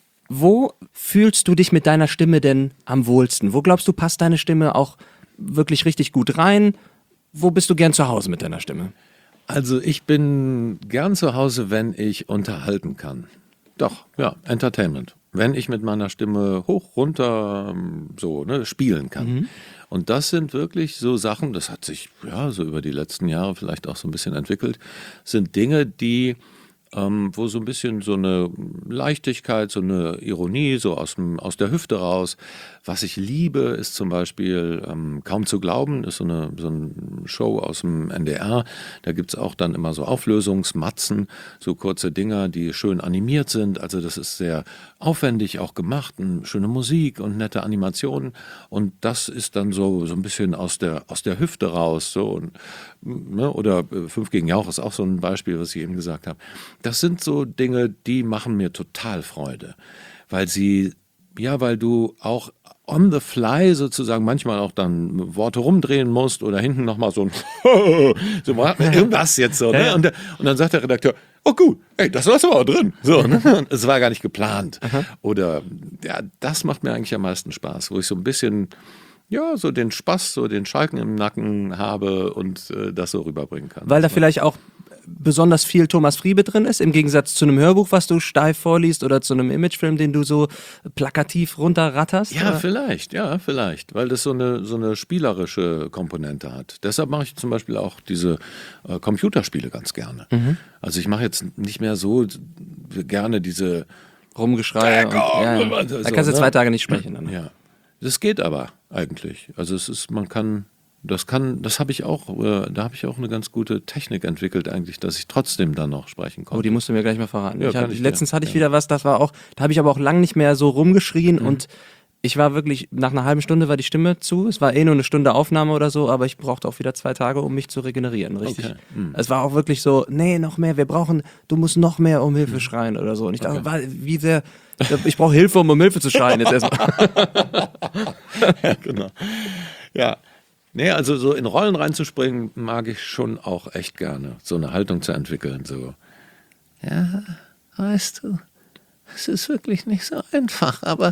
Wo fühlst du dich mit deiner Stimme denn am wohlsten? Wo glaubst du, passt deine Stimme auch wirklich richtig gut rein? Wo bist du gern zu Hause mit deiner Stimme? Also ich bin gern zu Hause, wenn ich unterhalten kann. Doch, ja, Entertainment. Wenn ich mit meiner Stimme hoch, runter, so, ne, spielen kann. Mhm. Und das sind wirklich so Sachen, das hat sich ja so über die letzten Jahre vielleicht auch so ein bisschen entwickelt, sind Dinge, die ähm, wo so ein bisschen so eine Leichtigkeit, so eine Ironie, so aus, dem, aus der Hüfte raus. Was ich liebe, ist zum Beispiel ähm, Kaum zu glauben, ist so eine, so eine Show aus dem N D R. Da gibt es auch dann immer so Auflösungsmatzen, so kurze Dinger, die schön animiert sind. Also das ist sehr aufwendig auch gemacht, eine schöne Musik und nette Animationen. Und das ist dann so, so ein bisschen aus der, aus der Hüfte raus. So. Und, ne? Oder Fünf gegen Jauch ist auch so ein Beispiel, was ich eben gesagt habe. Das sind so Dinge, die machen mir total Freude, weil sie, ja, weil du auch on the fly sozusagen manchmal auch dann Worte rumdrehen musst oder hinten nochmal so ein so mal irgendwas jetzt so. Ne? Und, und dann sagt der Redakteur, oh gut, ey, das lassen wir auch drin. So, ne? Und es war gar nicht geplant. Aha. Oder ja, das macht mir eigentlich am meisten Spaß, wo ich so ein bisschen ja, so den Spaß, so den Schalken im Nacken habe und äh, das so rüberbringen kann. Weil da vielleicht auch besonders viel Thomas Friebe drin ist, im Gegensatz zu einem Hörbuch, was du steif vorliest oder zu einem Imagefilm, den du so plakativ runterratterst? Ja, oder? vielleicht, ja, vielleicht, weil das so eine, so eine spielerische Komponente hat. Deshalb mache ich zum Beispiel auch diese äh, Computerspiele ganz gerne. Mhm. Also ich mache jetzt nicht mehr so gerne diese Rumgeschrei. Und, ja, ja. So, da kannst du ne? zwei Tage nicht sprechen. Dann. Ja, das geht aber eigentlich. Also es ist, man kann... Das kann, das habe ich auch, äh, da habe ich auch eine ganz gute Technik entwickelt eigentlich, dass ich trotzdem dann noch sprechen konnte. Oh, die musst du mir gleich mal verraten. Ja, ich hab, ich letztens dir. hatte ich ja. wieder was, das war auch, da habe ich aber auch lang nicht mehr so rumgeschrien mhm. und ich war wirklich, nach einer halben Stunde war die Stimme zu. Es war eh nur eine Stunde Aufnahme oder so, aber ich brauchte auch wieder zwei Tage, um mich zu regenerieren, richtig. Okay. Hm. Es war auch wirklich so, nee, noch mehr, wir brauchen, du musst noch mehr um Hilfe schreien oder so. Und ich dachte, Okay. wie sehr, ich brauche Hilfe, um um Hilfe zu schreien jetzt erstmal. Ja, genau. Ja. Nee, also so in Rollen reinzuspringen, mag ich schon auch echt gerne. So eine Haltung zu entwickeln. So, ja, weißt du, es ist wirklich nicht so einfach, aber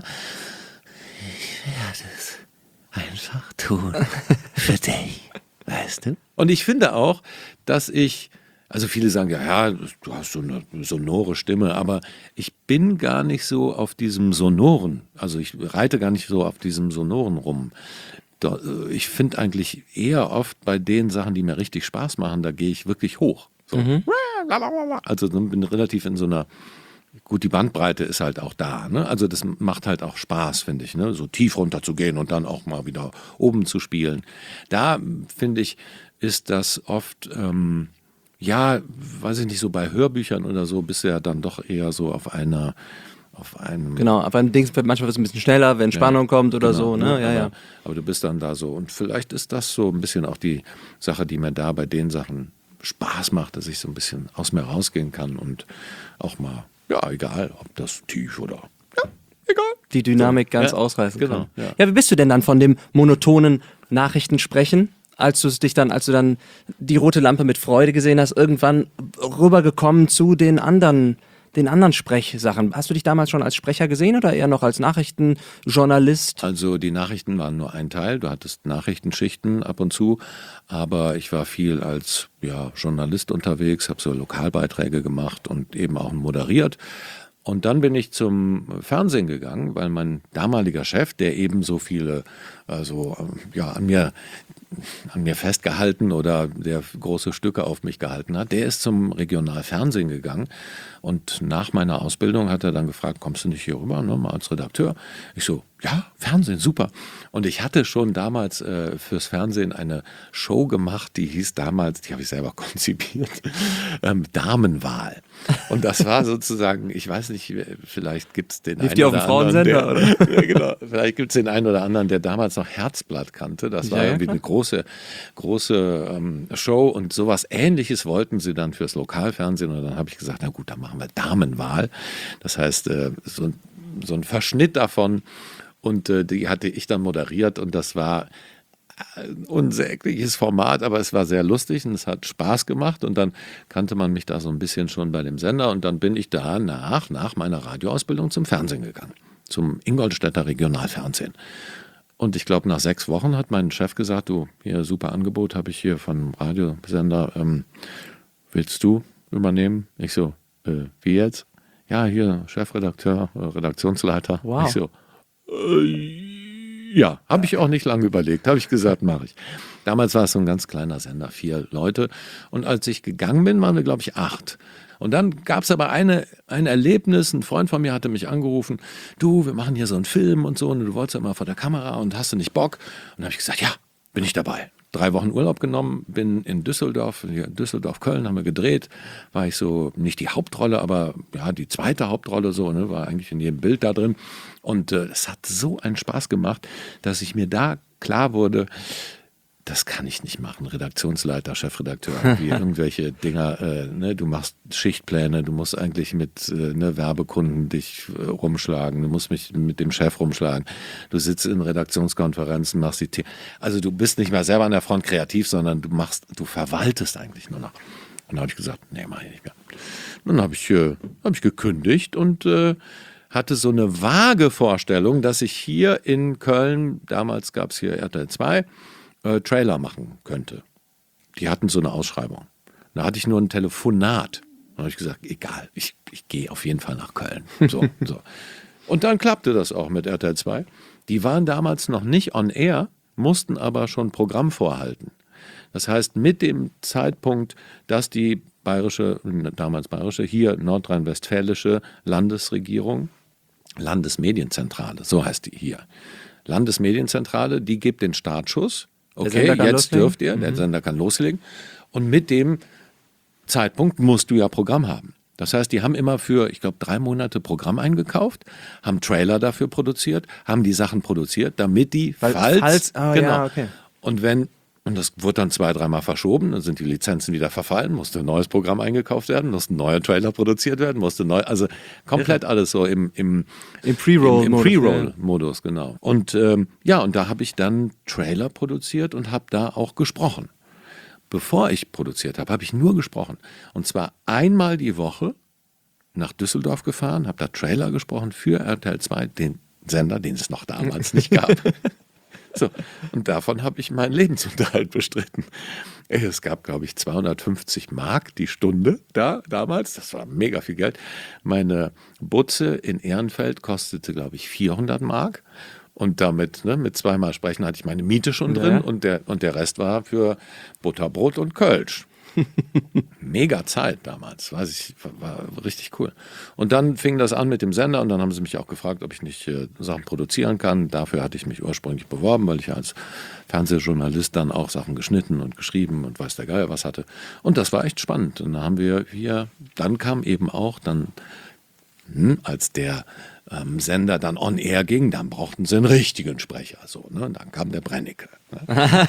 ich werde es einfach tun für dich, weißt du? Und ich finde auch, dass ich, also viele sagen, ja, ja, du hast so eine sonore Stimme, aber ich bin gar nicht so auf diesem Sonoren, also ich reite gar nicht so auf diesem Sonoren rum. Da, ich finde eigentlich eher oft bei den Sachen, die mir richtig Spaß machen, da gehe ich wirklich hoch. So. Mhm. Also bin relativ in so einer, gut, die Bandbreite ist halt auch da. Ne? Also das macht halt auch Spaß, finde ich, ne? So tief runter zu gehen und dann auch mal wieder oben zu spielen. Da, finde ich, ist das oft, ähm, ja, weiß ich nicht, so bei Hörbüchern oder so, bist du ja dann doch eher so auf einer, auf einem... Genau, aber ein Ding, manchmal wird es ein bisschen schneller, wenn Spannung ja, kommt oder genau, so. Ne? Ja, aber, ja. aber du bist dann da so. Und vielleicht ist das so ein bisschen auch die Sache, die mir da bei den Sachen Spaß macht, dass ich so ein bisschen aus mir rausgehen kann und auch mal, ja, egal, ob das tief oder, ja, egal. Die Dynamik so, ganz ja, ausreißen genau, kann. Ja. Ja, wie bist du denn dann von dem monotonen Nachrichtensprechen, als du es dich dann, als du dann die rote Lampe mit Freude gesehen hast, irgendwann rübergekommen zu den anderen, den anderen Sprechsachen? Hast du dich damals schon als Sprecher gesehen oder eher noch als Nachrichtenjournalist? Also die Nachrichten waren nur ein Teil, du hattest Nachrichtenschichten ab und zu, aber ich war viel als ja, Journalist unterwegs, habe so Lokalbeiträge gemacht und eben auch moderiert. Und dann bin ich zum Fernsehen gegangen, weil mein damaliger Chef, der eben so viele, also ja, an mir an mir festgehalten oder der große Stücke auf mich gehalten hat, der ist zum Regionalfernsehen gegangen und nach meiner Ausbildung hat er dann gefragt, kommst du nicht hier rüber, ne, mal als Redakteur? Ich so, ja, Fernsehen, super. Und ich hatte schon damals äh, fürs Fernsehen eine Show gemacht, die hieß damals, die habe ich selber konzipiert, ähm, Damenwahl. Und das war sozusagen, ich weiß nicht, vielleicht gibt es den Lief einen die auf oder dem Frauensender, anderen, der, oder? ja, genau, vielleicht gibt es den einen oder anderen, der damals noch Herzblatt kannte. Das war Ja, ja, irgendwie klar. eine große, große ähm, Show und sowas Ähnliches wollten sie dann fürs Lokalfernsehen. Und dann habe ich gesagt, na gut, dann machen wir Damenwahl. Das heißt, äh, so, ein, so ein Verschnitt davon. Und äh, die hatte ich dann moderiert und das war ein unsägliches Format, aber es war sehr lustig und es hat Spaß gemacht und dann kannte man mich da so ein bisschen schon bei dem Sender und dann bin ich danach, nach meiner Radioausbildung zum Fernsehen gegangen, zum Ingolstädter Regionalfernsehen. Und ich glaube, nach sechs Wochen hat mein Chef gesagt, du, hier, super Angebot habe ich hier von einem Radiosender, ähm, willst du übernehmen? Ich so, äh, wie jetzt? Ja, hier, Chefredakteur, äh, Redaktionsleiter. Wow. Ich so, äh, ja, habe ich auch nicht lange überlegt, habe ich gesagt, mache ich. Damals war es so ein ganz kleiner Sender, vier Leute. Und als ich gegangen bin, waren wir, glaube ich, acht. Und dann gab es aber eine, ein Erlebnis, ein Freund von mir hatte mich angerufen, du, wir machen hier so einen Film und so, und du wolltest ja immer vor der Kamera und hast du nicht Bock? Und dann habe ich gesagt, ja, bin ich dabei. Drei Wochen Urlaub genommen, bin in Düsseldorf, hier Düsseldorf, Köln haben wir gedreht, war ich so, nicht die Hauptrolle, aber ja, die zweite Hauptrolle so, ne, war eigentlich in jedem Bild da drin. Und äh, es hat so einen Spaß gemacht, dass ich mir da klar wurde, das kann ich nicht machen, Redaktionsleiter, Chefredakteur, wie irgendwelche Dinger, äh, ne, du machst Schichtpläne, du musst eigentlich mit äh, ne, Werbekunden dich äh, rumschlagen, du musst mich mit dem Chef rumschlagen, du sitzt in Redaktionskonferenzen, machst die, The- also du bist nicht mehr selber an der Front kreativ, sondern du machst, du verwaltest eigentlich nur noch. Und dann habe ich gesagt, nee, mach ich nicht mehr. Dann habe ich, äh, hab ich gekündigt und äh, hatte so eine vage Vorstellung, dass ich hier in Köln, damals gab es hier R T L zwei, äh, Trailer machen könnte. Die hatten so eine Ausschreibung. Da hatte ich nur ein Telefonat. Dann habe ich gesagt, egal, ich, ich gehe auf jeden Fall nach Köln. So, so. Und dann klappte das auch mit R T L zwei. Die waren damals noch nicht on air, mussten aber schon Programm vorhalten. Das heißt, mit dem Zeitpunkt, dass die bayerische, damals bayerische, hier nordrhein-westfälische Landesregierung, Landesmedienzentrale, so heißt die hier, Landesmedienzentrale, die gibt den Startschuss. Okay, Sender kann jetzt loslegen? dürft ihr, der Sender kann loslegen. Und mit dem Zeitpunkt musst du ja Programm haben. Das heißt, die haben immer für, ich glaube, drei Monate Programm eingekauft, haben Trailer dafür produziert, haben die Sachen produziert, damit die, Weil, falls, falls ah, genau. ja, okay. Und wenn, und das wurde dann zwei, dreimal verschoben, dann sind die Lizenzen wieder verfallen, musste ein neues Programm eingekauft werden, musste ein neuer Trailer produziert werden, musste neu, also komplett alles so im, im, Im Pre-Roll-Modus. Im, im Pre-Roll-Modus, genau. Und ähm, ja, und da habe ich dann Trailer produziert und habe da auch gesprochen. Bevor ich produziert habe, habe ich nur gesprochen. Und zwar einmal die Woche nach Düsseldorf gefahren, habe da Trailer gesprochen für R T L zwei, den Sender, den es noch damals nicht gab. So, und davon habe ich meinen Lebensunterhalt bestritten. Es gab, glaube ich, zweihundertfünfzig Mark die Stunde da damals. Das war mega viel Geld. Meine Butze in Ehrenfeld kostete, glaube ich, vierhundert Mark. Und damit, ne, mit zweimal sprechen, hatte ich meine Miete schon drin Ja. und der, und der Rest war für Butterbrot und Kölsch. Mega Zeit damals, weiß ich, war, war richtig cool. Und dann fing das an mit dem Sender und dann haben sie mich auch gefragt, ob ich nicht äh, Sachen produzieren kann. Dafür hatte ich mich ursprünglich beworben, weil ich als Fernsehjournalist dann auch Sachen geschnitten und geschrieben und weiß der Geier was hatte. Und das war echt spannend. Und dann haben wir hier, dann kam eben auch dann, hm, als der ähm, Sender dann on air ging, dann brauchten sie einen richtigen Sprecher. So, ne? Und dann kam der Brennecke. Ne?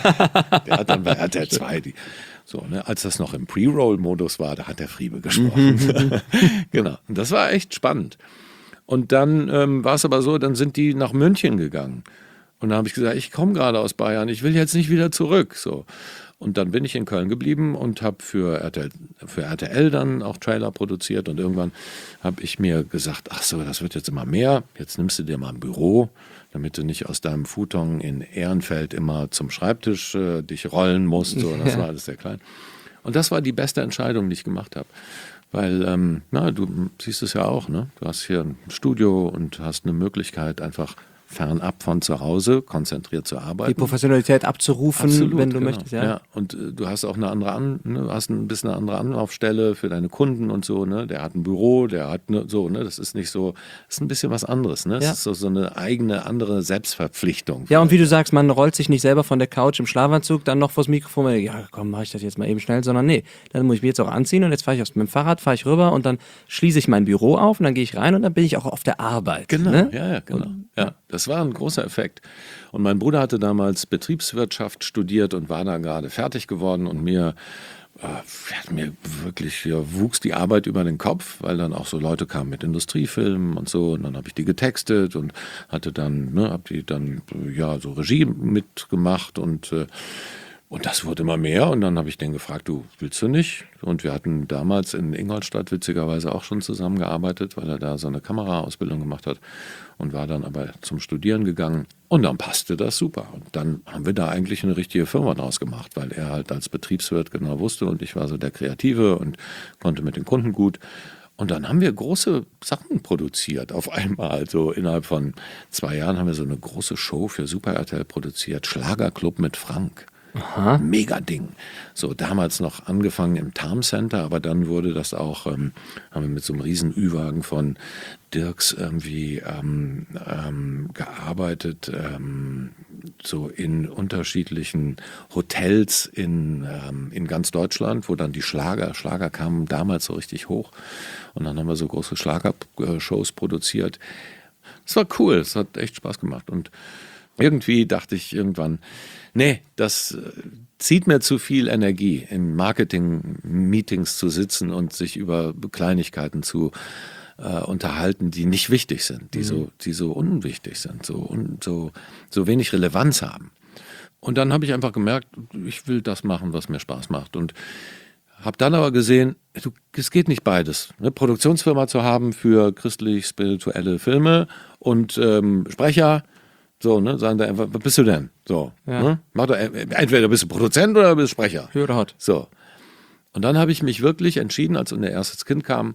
Der hat dann bei R T L zwei die. So, ne, als das noch im Pre-Roll-Modus war, da hat der Friebe gesprochen. Genau. Und das war echt spannend. Und dann ähm, war es aber so, dann sind die nach München gegangen. Und dann habe ich gesagt, ich komme gerade aus Bayern, ich will jetzt nicht wieder zurück. So. Und dann bin ich in Köln geblieben und habe für R T L, für R T L dann auch Trailer produziert. Und irgendwann habe ich mir gesagt, ach so, das wird jetzt immer mehr. Jetzt nimmst du dir mal ein Büro, damit du nicht aus deinem Futon in Ehrenfeld immer zum Schreibtisch äh, dich rollen musst. So, das war alles sehr klein. Und das war die beste Entscheidung, die ich gemacht habe. Weil, ähm, na, du siehst es ja auch, ne? Du hast hier ein Studio und hast eine Möglichkeit, einfach fernab von zu Hause konzentriert zu arbeiten. Die Professionalität abzurufen, Absolut, wenn du genau. möchtest. Ja. Ja, und äh, du hast auch eine andere An, ne, hast ein bisschen eine andere Anlaufstelle für deine Kunden und so. Ne? Der hat ein Büro, der hat ne, so. Ne? Das ist nicht so, das ist ein bisschen was anderes. Ne? Das Ja. ist so, so eine eigene andere Selbstverpflichtung. Ja, und wie du sagst, man rollt sich nicht selber von der Couch im Schlafanzug dann noch vors Mikrofon, weil, ja komm, mach ich das jetzt mal eben schnell, sondern nee, dann muss ich mich jetzt auch anziehen und jetzt fahre ich aus, mit dem Fahrrad, fahre ich rüber und dann schließe ich mein Büro auf und dann gehe ich rein und dann bin ich auch auf der Arbeit. Genau, ne? ja, ja, genau. Und, ja, das war ein großer Effekt. Und mein Bruder hatte damals Betriebswirtschaft studiert und war da gerade fertig geworden und mir, äh, mir wirklich ja, wuchs die Arbeit über den Kopf, weil dann auch so Leute kamen mit Industriefilmen und so und dann habe ich die getextet und hatte dann, ne, habe die dann ja so Regie mitgemacht und äh, Und das wurde immer mehr und dann habe ich den gefragt, du willst du nicht? Und wir hatten damals in Ingolstadt witzigerweise auch schon zusammengearbeitet, weil er da so eine Kameraausbildung gemacht hat und war dann aber zum Studieren gegangen. Und dann passte das super. Und dann haben wir da eigentlich eine richtige Firma draus gemacht, weil er halt als Betriebswirt genau wusste und ich war so der Kreative und konnte mit den Kunden gut. Und dann haben wir große Sachen produziert auf einmal. So innerhalb von zwei Jahren haben wir so eine große Show für Super R T L produziert, Schlagerclub mit Frank. Aha. Mega Ding. So damals noch angefangen im Tarm Center, aber dann wurde das auch, ähm, haben wir mit so einem riesen Ü-Wagen von Dirks irgendwie ähm, ähm, gearbeitet, ähm, so in unterschiedlichen Hotels in, ähm, in ganz Deutschland, wo dann die Schlager, Schlager kamen damals so richtig hoch und dann haben wir so große Schlagershows produziert. Es war cool, es hat echt Spaß gemacht und irgendwie dachte ich irgendwann, nee, das zieht mir zu viel Energie, in Marketing-Meetings zu sitzen und sich über Kleinigkeiten zu äh, unterhalten, die nicht wichtig sind, die, mhm. so, die so unwichtig sind, so, un, so, so wenig Relevanz haben. Und dann habe ich einfach gemerkt, ich will das machen, was mir Spaß macht. Und habe dann aber gesehen, du, es geht nicht beides. Eine Produktionsfirma zu haben für christlich-spirituelle Filme und ähm, Sprecher. So, ne, sagen da einfach, was bist du denn? So, ja. ne? Mach doch, entweder bist du Produzent oder bist du Sprecher. Höre hot. So. Und dann habe ich mich wirklich entschieden, als unser erstes Kind kam,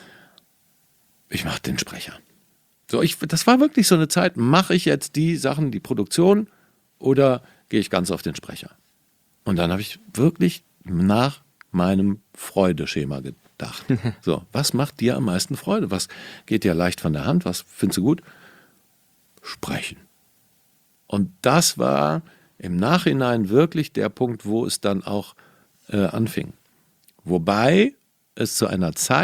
ich mache den Sprecher. So, ich, das war wirklich so eine Zeit, mache ich jetzt die Sachen, die Produktion oder gehe ich ganz auf den Sprecher? Und dann habe ich wirklich nach meinem Freudeschema gedacht. So, was macht dir am meisten Freude? Was geht dir leicht von der Hand? Was findest du gut? Sprechen. Und das war im Nachhinein wirklich der Punkt, wo es dann auch äh, anfing. Wobei es zu einer Zeit,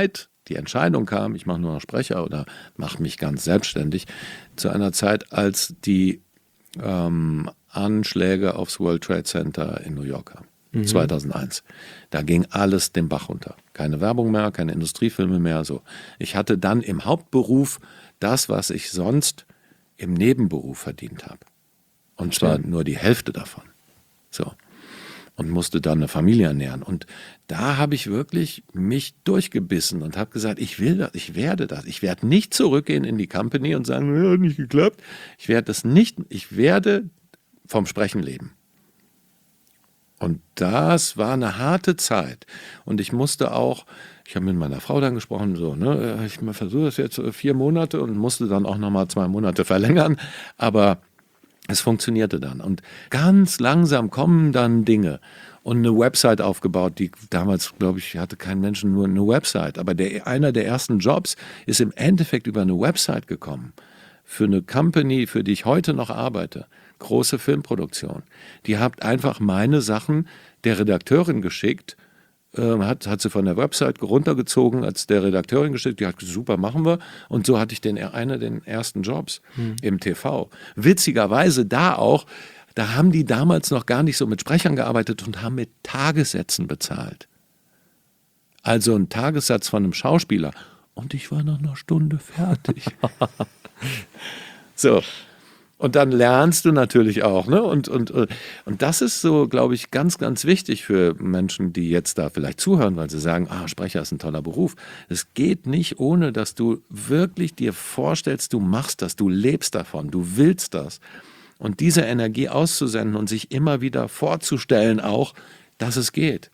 die Entscheidung kam, ich mache nur noch Sprecher oder mache mich ganz selbstständig, zu einer Zeit, als die ähm, Anschläge aufs World Trade Center in New York kamen. Mhm. zweitausendeins. Da ging alles den Bach runter. Keine Werbung mehr, keine Industriefilme mehr. So. Ich hatte dann im Hauptberuf das, was ich sonst im Nebenberuf verdient habe. Und zwar nur die Hälfte davon. So. Und musste dann eine Familie ernähren. Und da habe ich wirklich mich durchgebissen und habe gesagt, ich will das, ich werde das. Ich werde nicht zurückgehen in die Company und sagen, ja, hat nicht geklappt. Ich werde das nicht, ich werde vom Sprechen leben. Und das war eine harte Zeit. Und ich musste auch, ich habe mit meiner Frau dann gesprochen, so, ne, ich versuche das jetzt vier Monate und musste dann auch nochmal zwei Monate verlängern. Aber es funktionierte dann. Und ganz langsam kommen dann Dinge. Und eine Website aufgebaut, die damals, glaube ich, hatte kein Mensch nur eine Website. Aber der, einer der ersten Jobs ist im Endeffekt über eine Website gekommen. Für eine Company, für die ich heute noch arbeite. Große Filmproduktion. Die hat einfach meine Sachen der Redakteurin geschickt, äh, hat, hat sie von der Website runtergezogen, als der Redakteurin geschickt, die hat gesagt, super, machen wir. Und so hatte ich den, einer der ersten Jobs hm. im T V. Witzigerweise da auch, da haben die damals noch gar nicht so mit Sprechern gearbeitet und haben mit Tagessätzen bezahlt. Also ein Tagessatz von einem Schauspieler. Und ich war nach einer Stunde fertig. So. Und dann lernst du natürlich auch, ne? Und, und, und das ist so, glaube ich, ganz, ganz wichtig für Menschen, die jetzt da vielleicht zuhören, weil sie sagen, ah, Sprecher ist ein toller Beruf. Es geht nicht, ohne dass du wirklich dir vorstellst, du machst das, du lebst davon, du willst das. Und diese Energie auszusenden und sich immer wieder vorzustellen auch, dass es geht.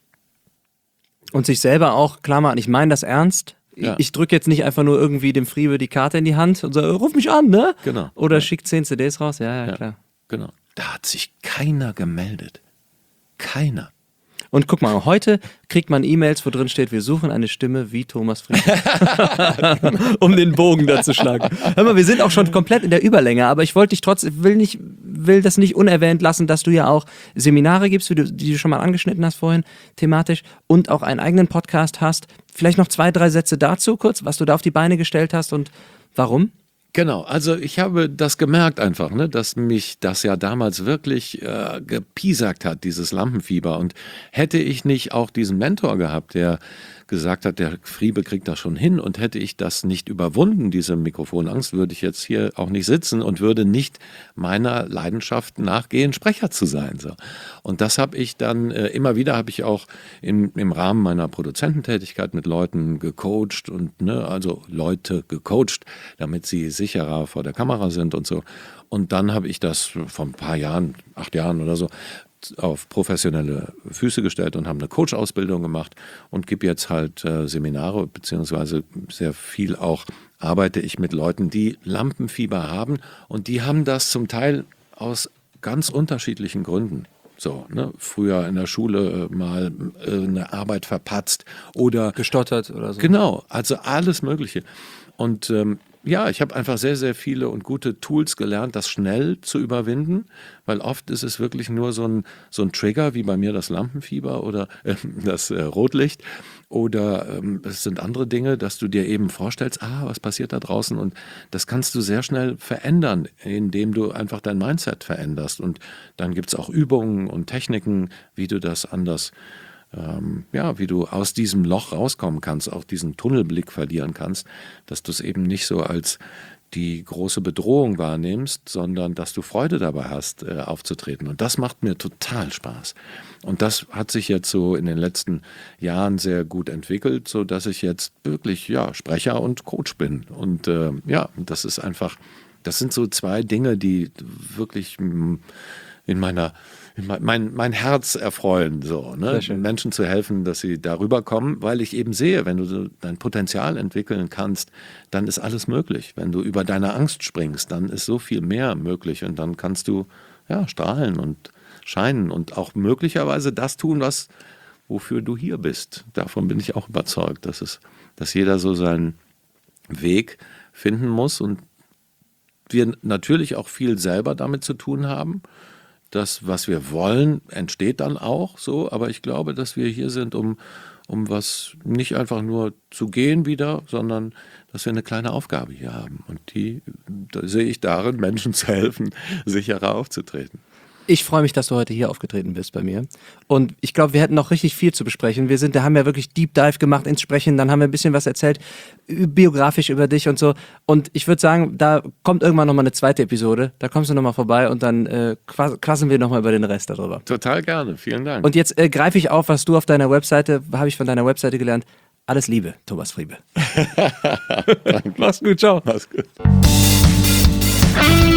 Und sich selber auch klar machen, ich meine das ernst. Ja. Ich drücke jetzt nicht einfach nur irgendwie dem Friebe die Karte in die Hand und sage, ruf mich an, ne? Genau. Oder ja. schick zehn C Ds raus. Ja, ja, ja, klar. Genau. Da hat sich keiner gemeldet. Keiner. Und guck mal, heute kriegt man E-Mails, wo drin steht, wir suchen eine Stimme wie Thomas Friebe. Um den Bogen da zu schlagen. Hör mal, wir sind auch schon komplett in der Überlänge, aber ich wollte dich trotzdem, will nicht, will das nicht unerwähnt lassen, dass du ja auch Seminare gibst, wie du, die du schon mal angeschnitten hast vorhin, thematisch, und auch einen eigenen Podcast hast. Vielleicht noch zwei, drei Sätze dazu kurz, was du da auf die Beine gestellt hast und warum? Genau, also ich habe das gemerkt einfach, ne, dass mich das ja damals wirklich äh, gepiesackt hat, dieses Lampenfieber. Und hätte ich nicht auch diesen Mentor gehabt, der gesagt hat, der Friebe kriegt das schon hin, und hätte ich das nicht überwunden, diese Mikrofonangst, würde ich jetzt hier auch nicht sitzen und würde nicht meiner Leidenschaft nachgehen, Sprecher zu sein. So. Und das habe ich dann äh, immer wieder, habe ich auch im, im Rahmen meiner Produzententätigkeit mit Leuten gecoacht und ne, also Leute gecoacht, damit sie sicherer vor der Kamera sind und so. Und dann habe ich das vor ein paar Jahren, acht Jahren oder so, auf professionelle Füße gestellt und haben eine Coach-Ausbildung gemacht und gebe jetzt halt äh, Seminare, beziehungsweise sehr viel auch arbeite ich mit Leuten, die Lampenfieber haben, und die haben das zum Teil aus ganz unterschiedlichen Gründen. So, ne? Früher in der Schule äh, mal äh, eine Arbeit verpatzt oder gestottert oder so. Genau, also alles Mögliche. Und ähm, ja, ich habe einfach sehr, sehr viele und gute Tools gelernt, das schnell zu überwinden, weil oft ist es wirklich nur so ein, so ein Trigger, wie bei mir das Lampenfieber oder äh, das äh, Rotlicht, oder ähm, es sind andere Dinge, dass du dir eben vorstellst, ah, was passiert da draußen, und das kannst du sehr schnell verändern, indem du einfach dein Mindset veränderst, und dann gibt es auch Übungen und Techniken, wie du das anders Ähm, ja, wie du aus diesem Loch rauskommen kannst, auch diesen Tunnelblick verlieren kannst, dass du es eben nicht so als die große Bedrohung wahrnimmst, sondern dass du Freude dabei hast, äh, aufzutreten. Und das macht mir total Spaß. Und das hat sich jetzt so in den letzten Jahren sehr gut entwickelt, sodass ich jetzt wirklich ja, Sprecher und Coach bin. Und äh, ja, das ist einfach, das sind so zwei Dinge, die wirklich in meiner Mein, mein Herz erfreuen, so, ne? Menschen zu helfen, dass sie darüber kommen, weil ich eben sehe, wenn du dein Potenzial entwickeln kannst, dann ist alles möglich. Wenn du über deine Angst springst, dann ist so viel mehr möglich, und dann kannst du ja, strahlen und scheinen und auch möglicherweise das tun, was, wofür du hier bist. Davon bin ich auch überzeugt, dass, es, dass jeder so seinen Weg finden muss und wir natürlich auch viel selber damit zu tun haben. Das, was wir wollen, entsteht dann auch so, aber ich glaube, dass wir hier sind, um, um was nicht einfach nur zu gehen wieder, sondern dass wir eine kleine Aufgabe hier haben. Und die da sehe ich darin, Menschen zu helfen, sicherer aufzutreten. Ich freue mich, dass du heute hier aufgetreten bist bei mir. Und ich glaube, wir hätten noch richtig viel zu besprechen. Wir sind, da haben ja wirklich Deep Dive gemacht ins Sprechen, dann haben wir ein bisschen was erzählt, biografisch über dich und so. Und ich würde sagen, da kommt irgendwann nochmal eine zweite Episode. Da kommst du nochmal vorbei und dann äh, quasseln wir nochmal über den Rest darüber. Total gerne, vielen Dank. Und jetzt äh, greife ich auf, was du auf deiner Webseite, habe ich von deiner Webseite gelernt. Alles Liebe, Thomas Friebe. Mach's gut, ciao. Mach's gut.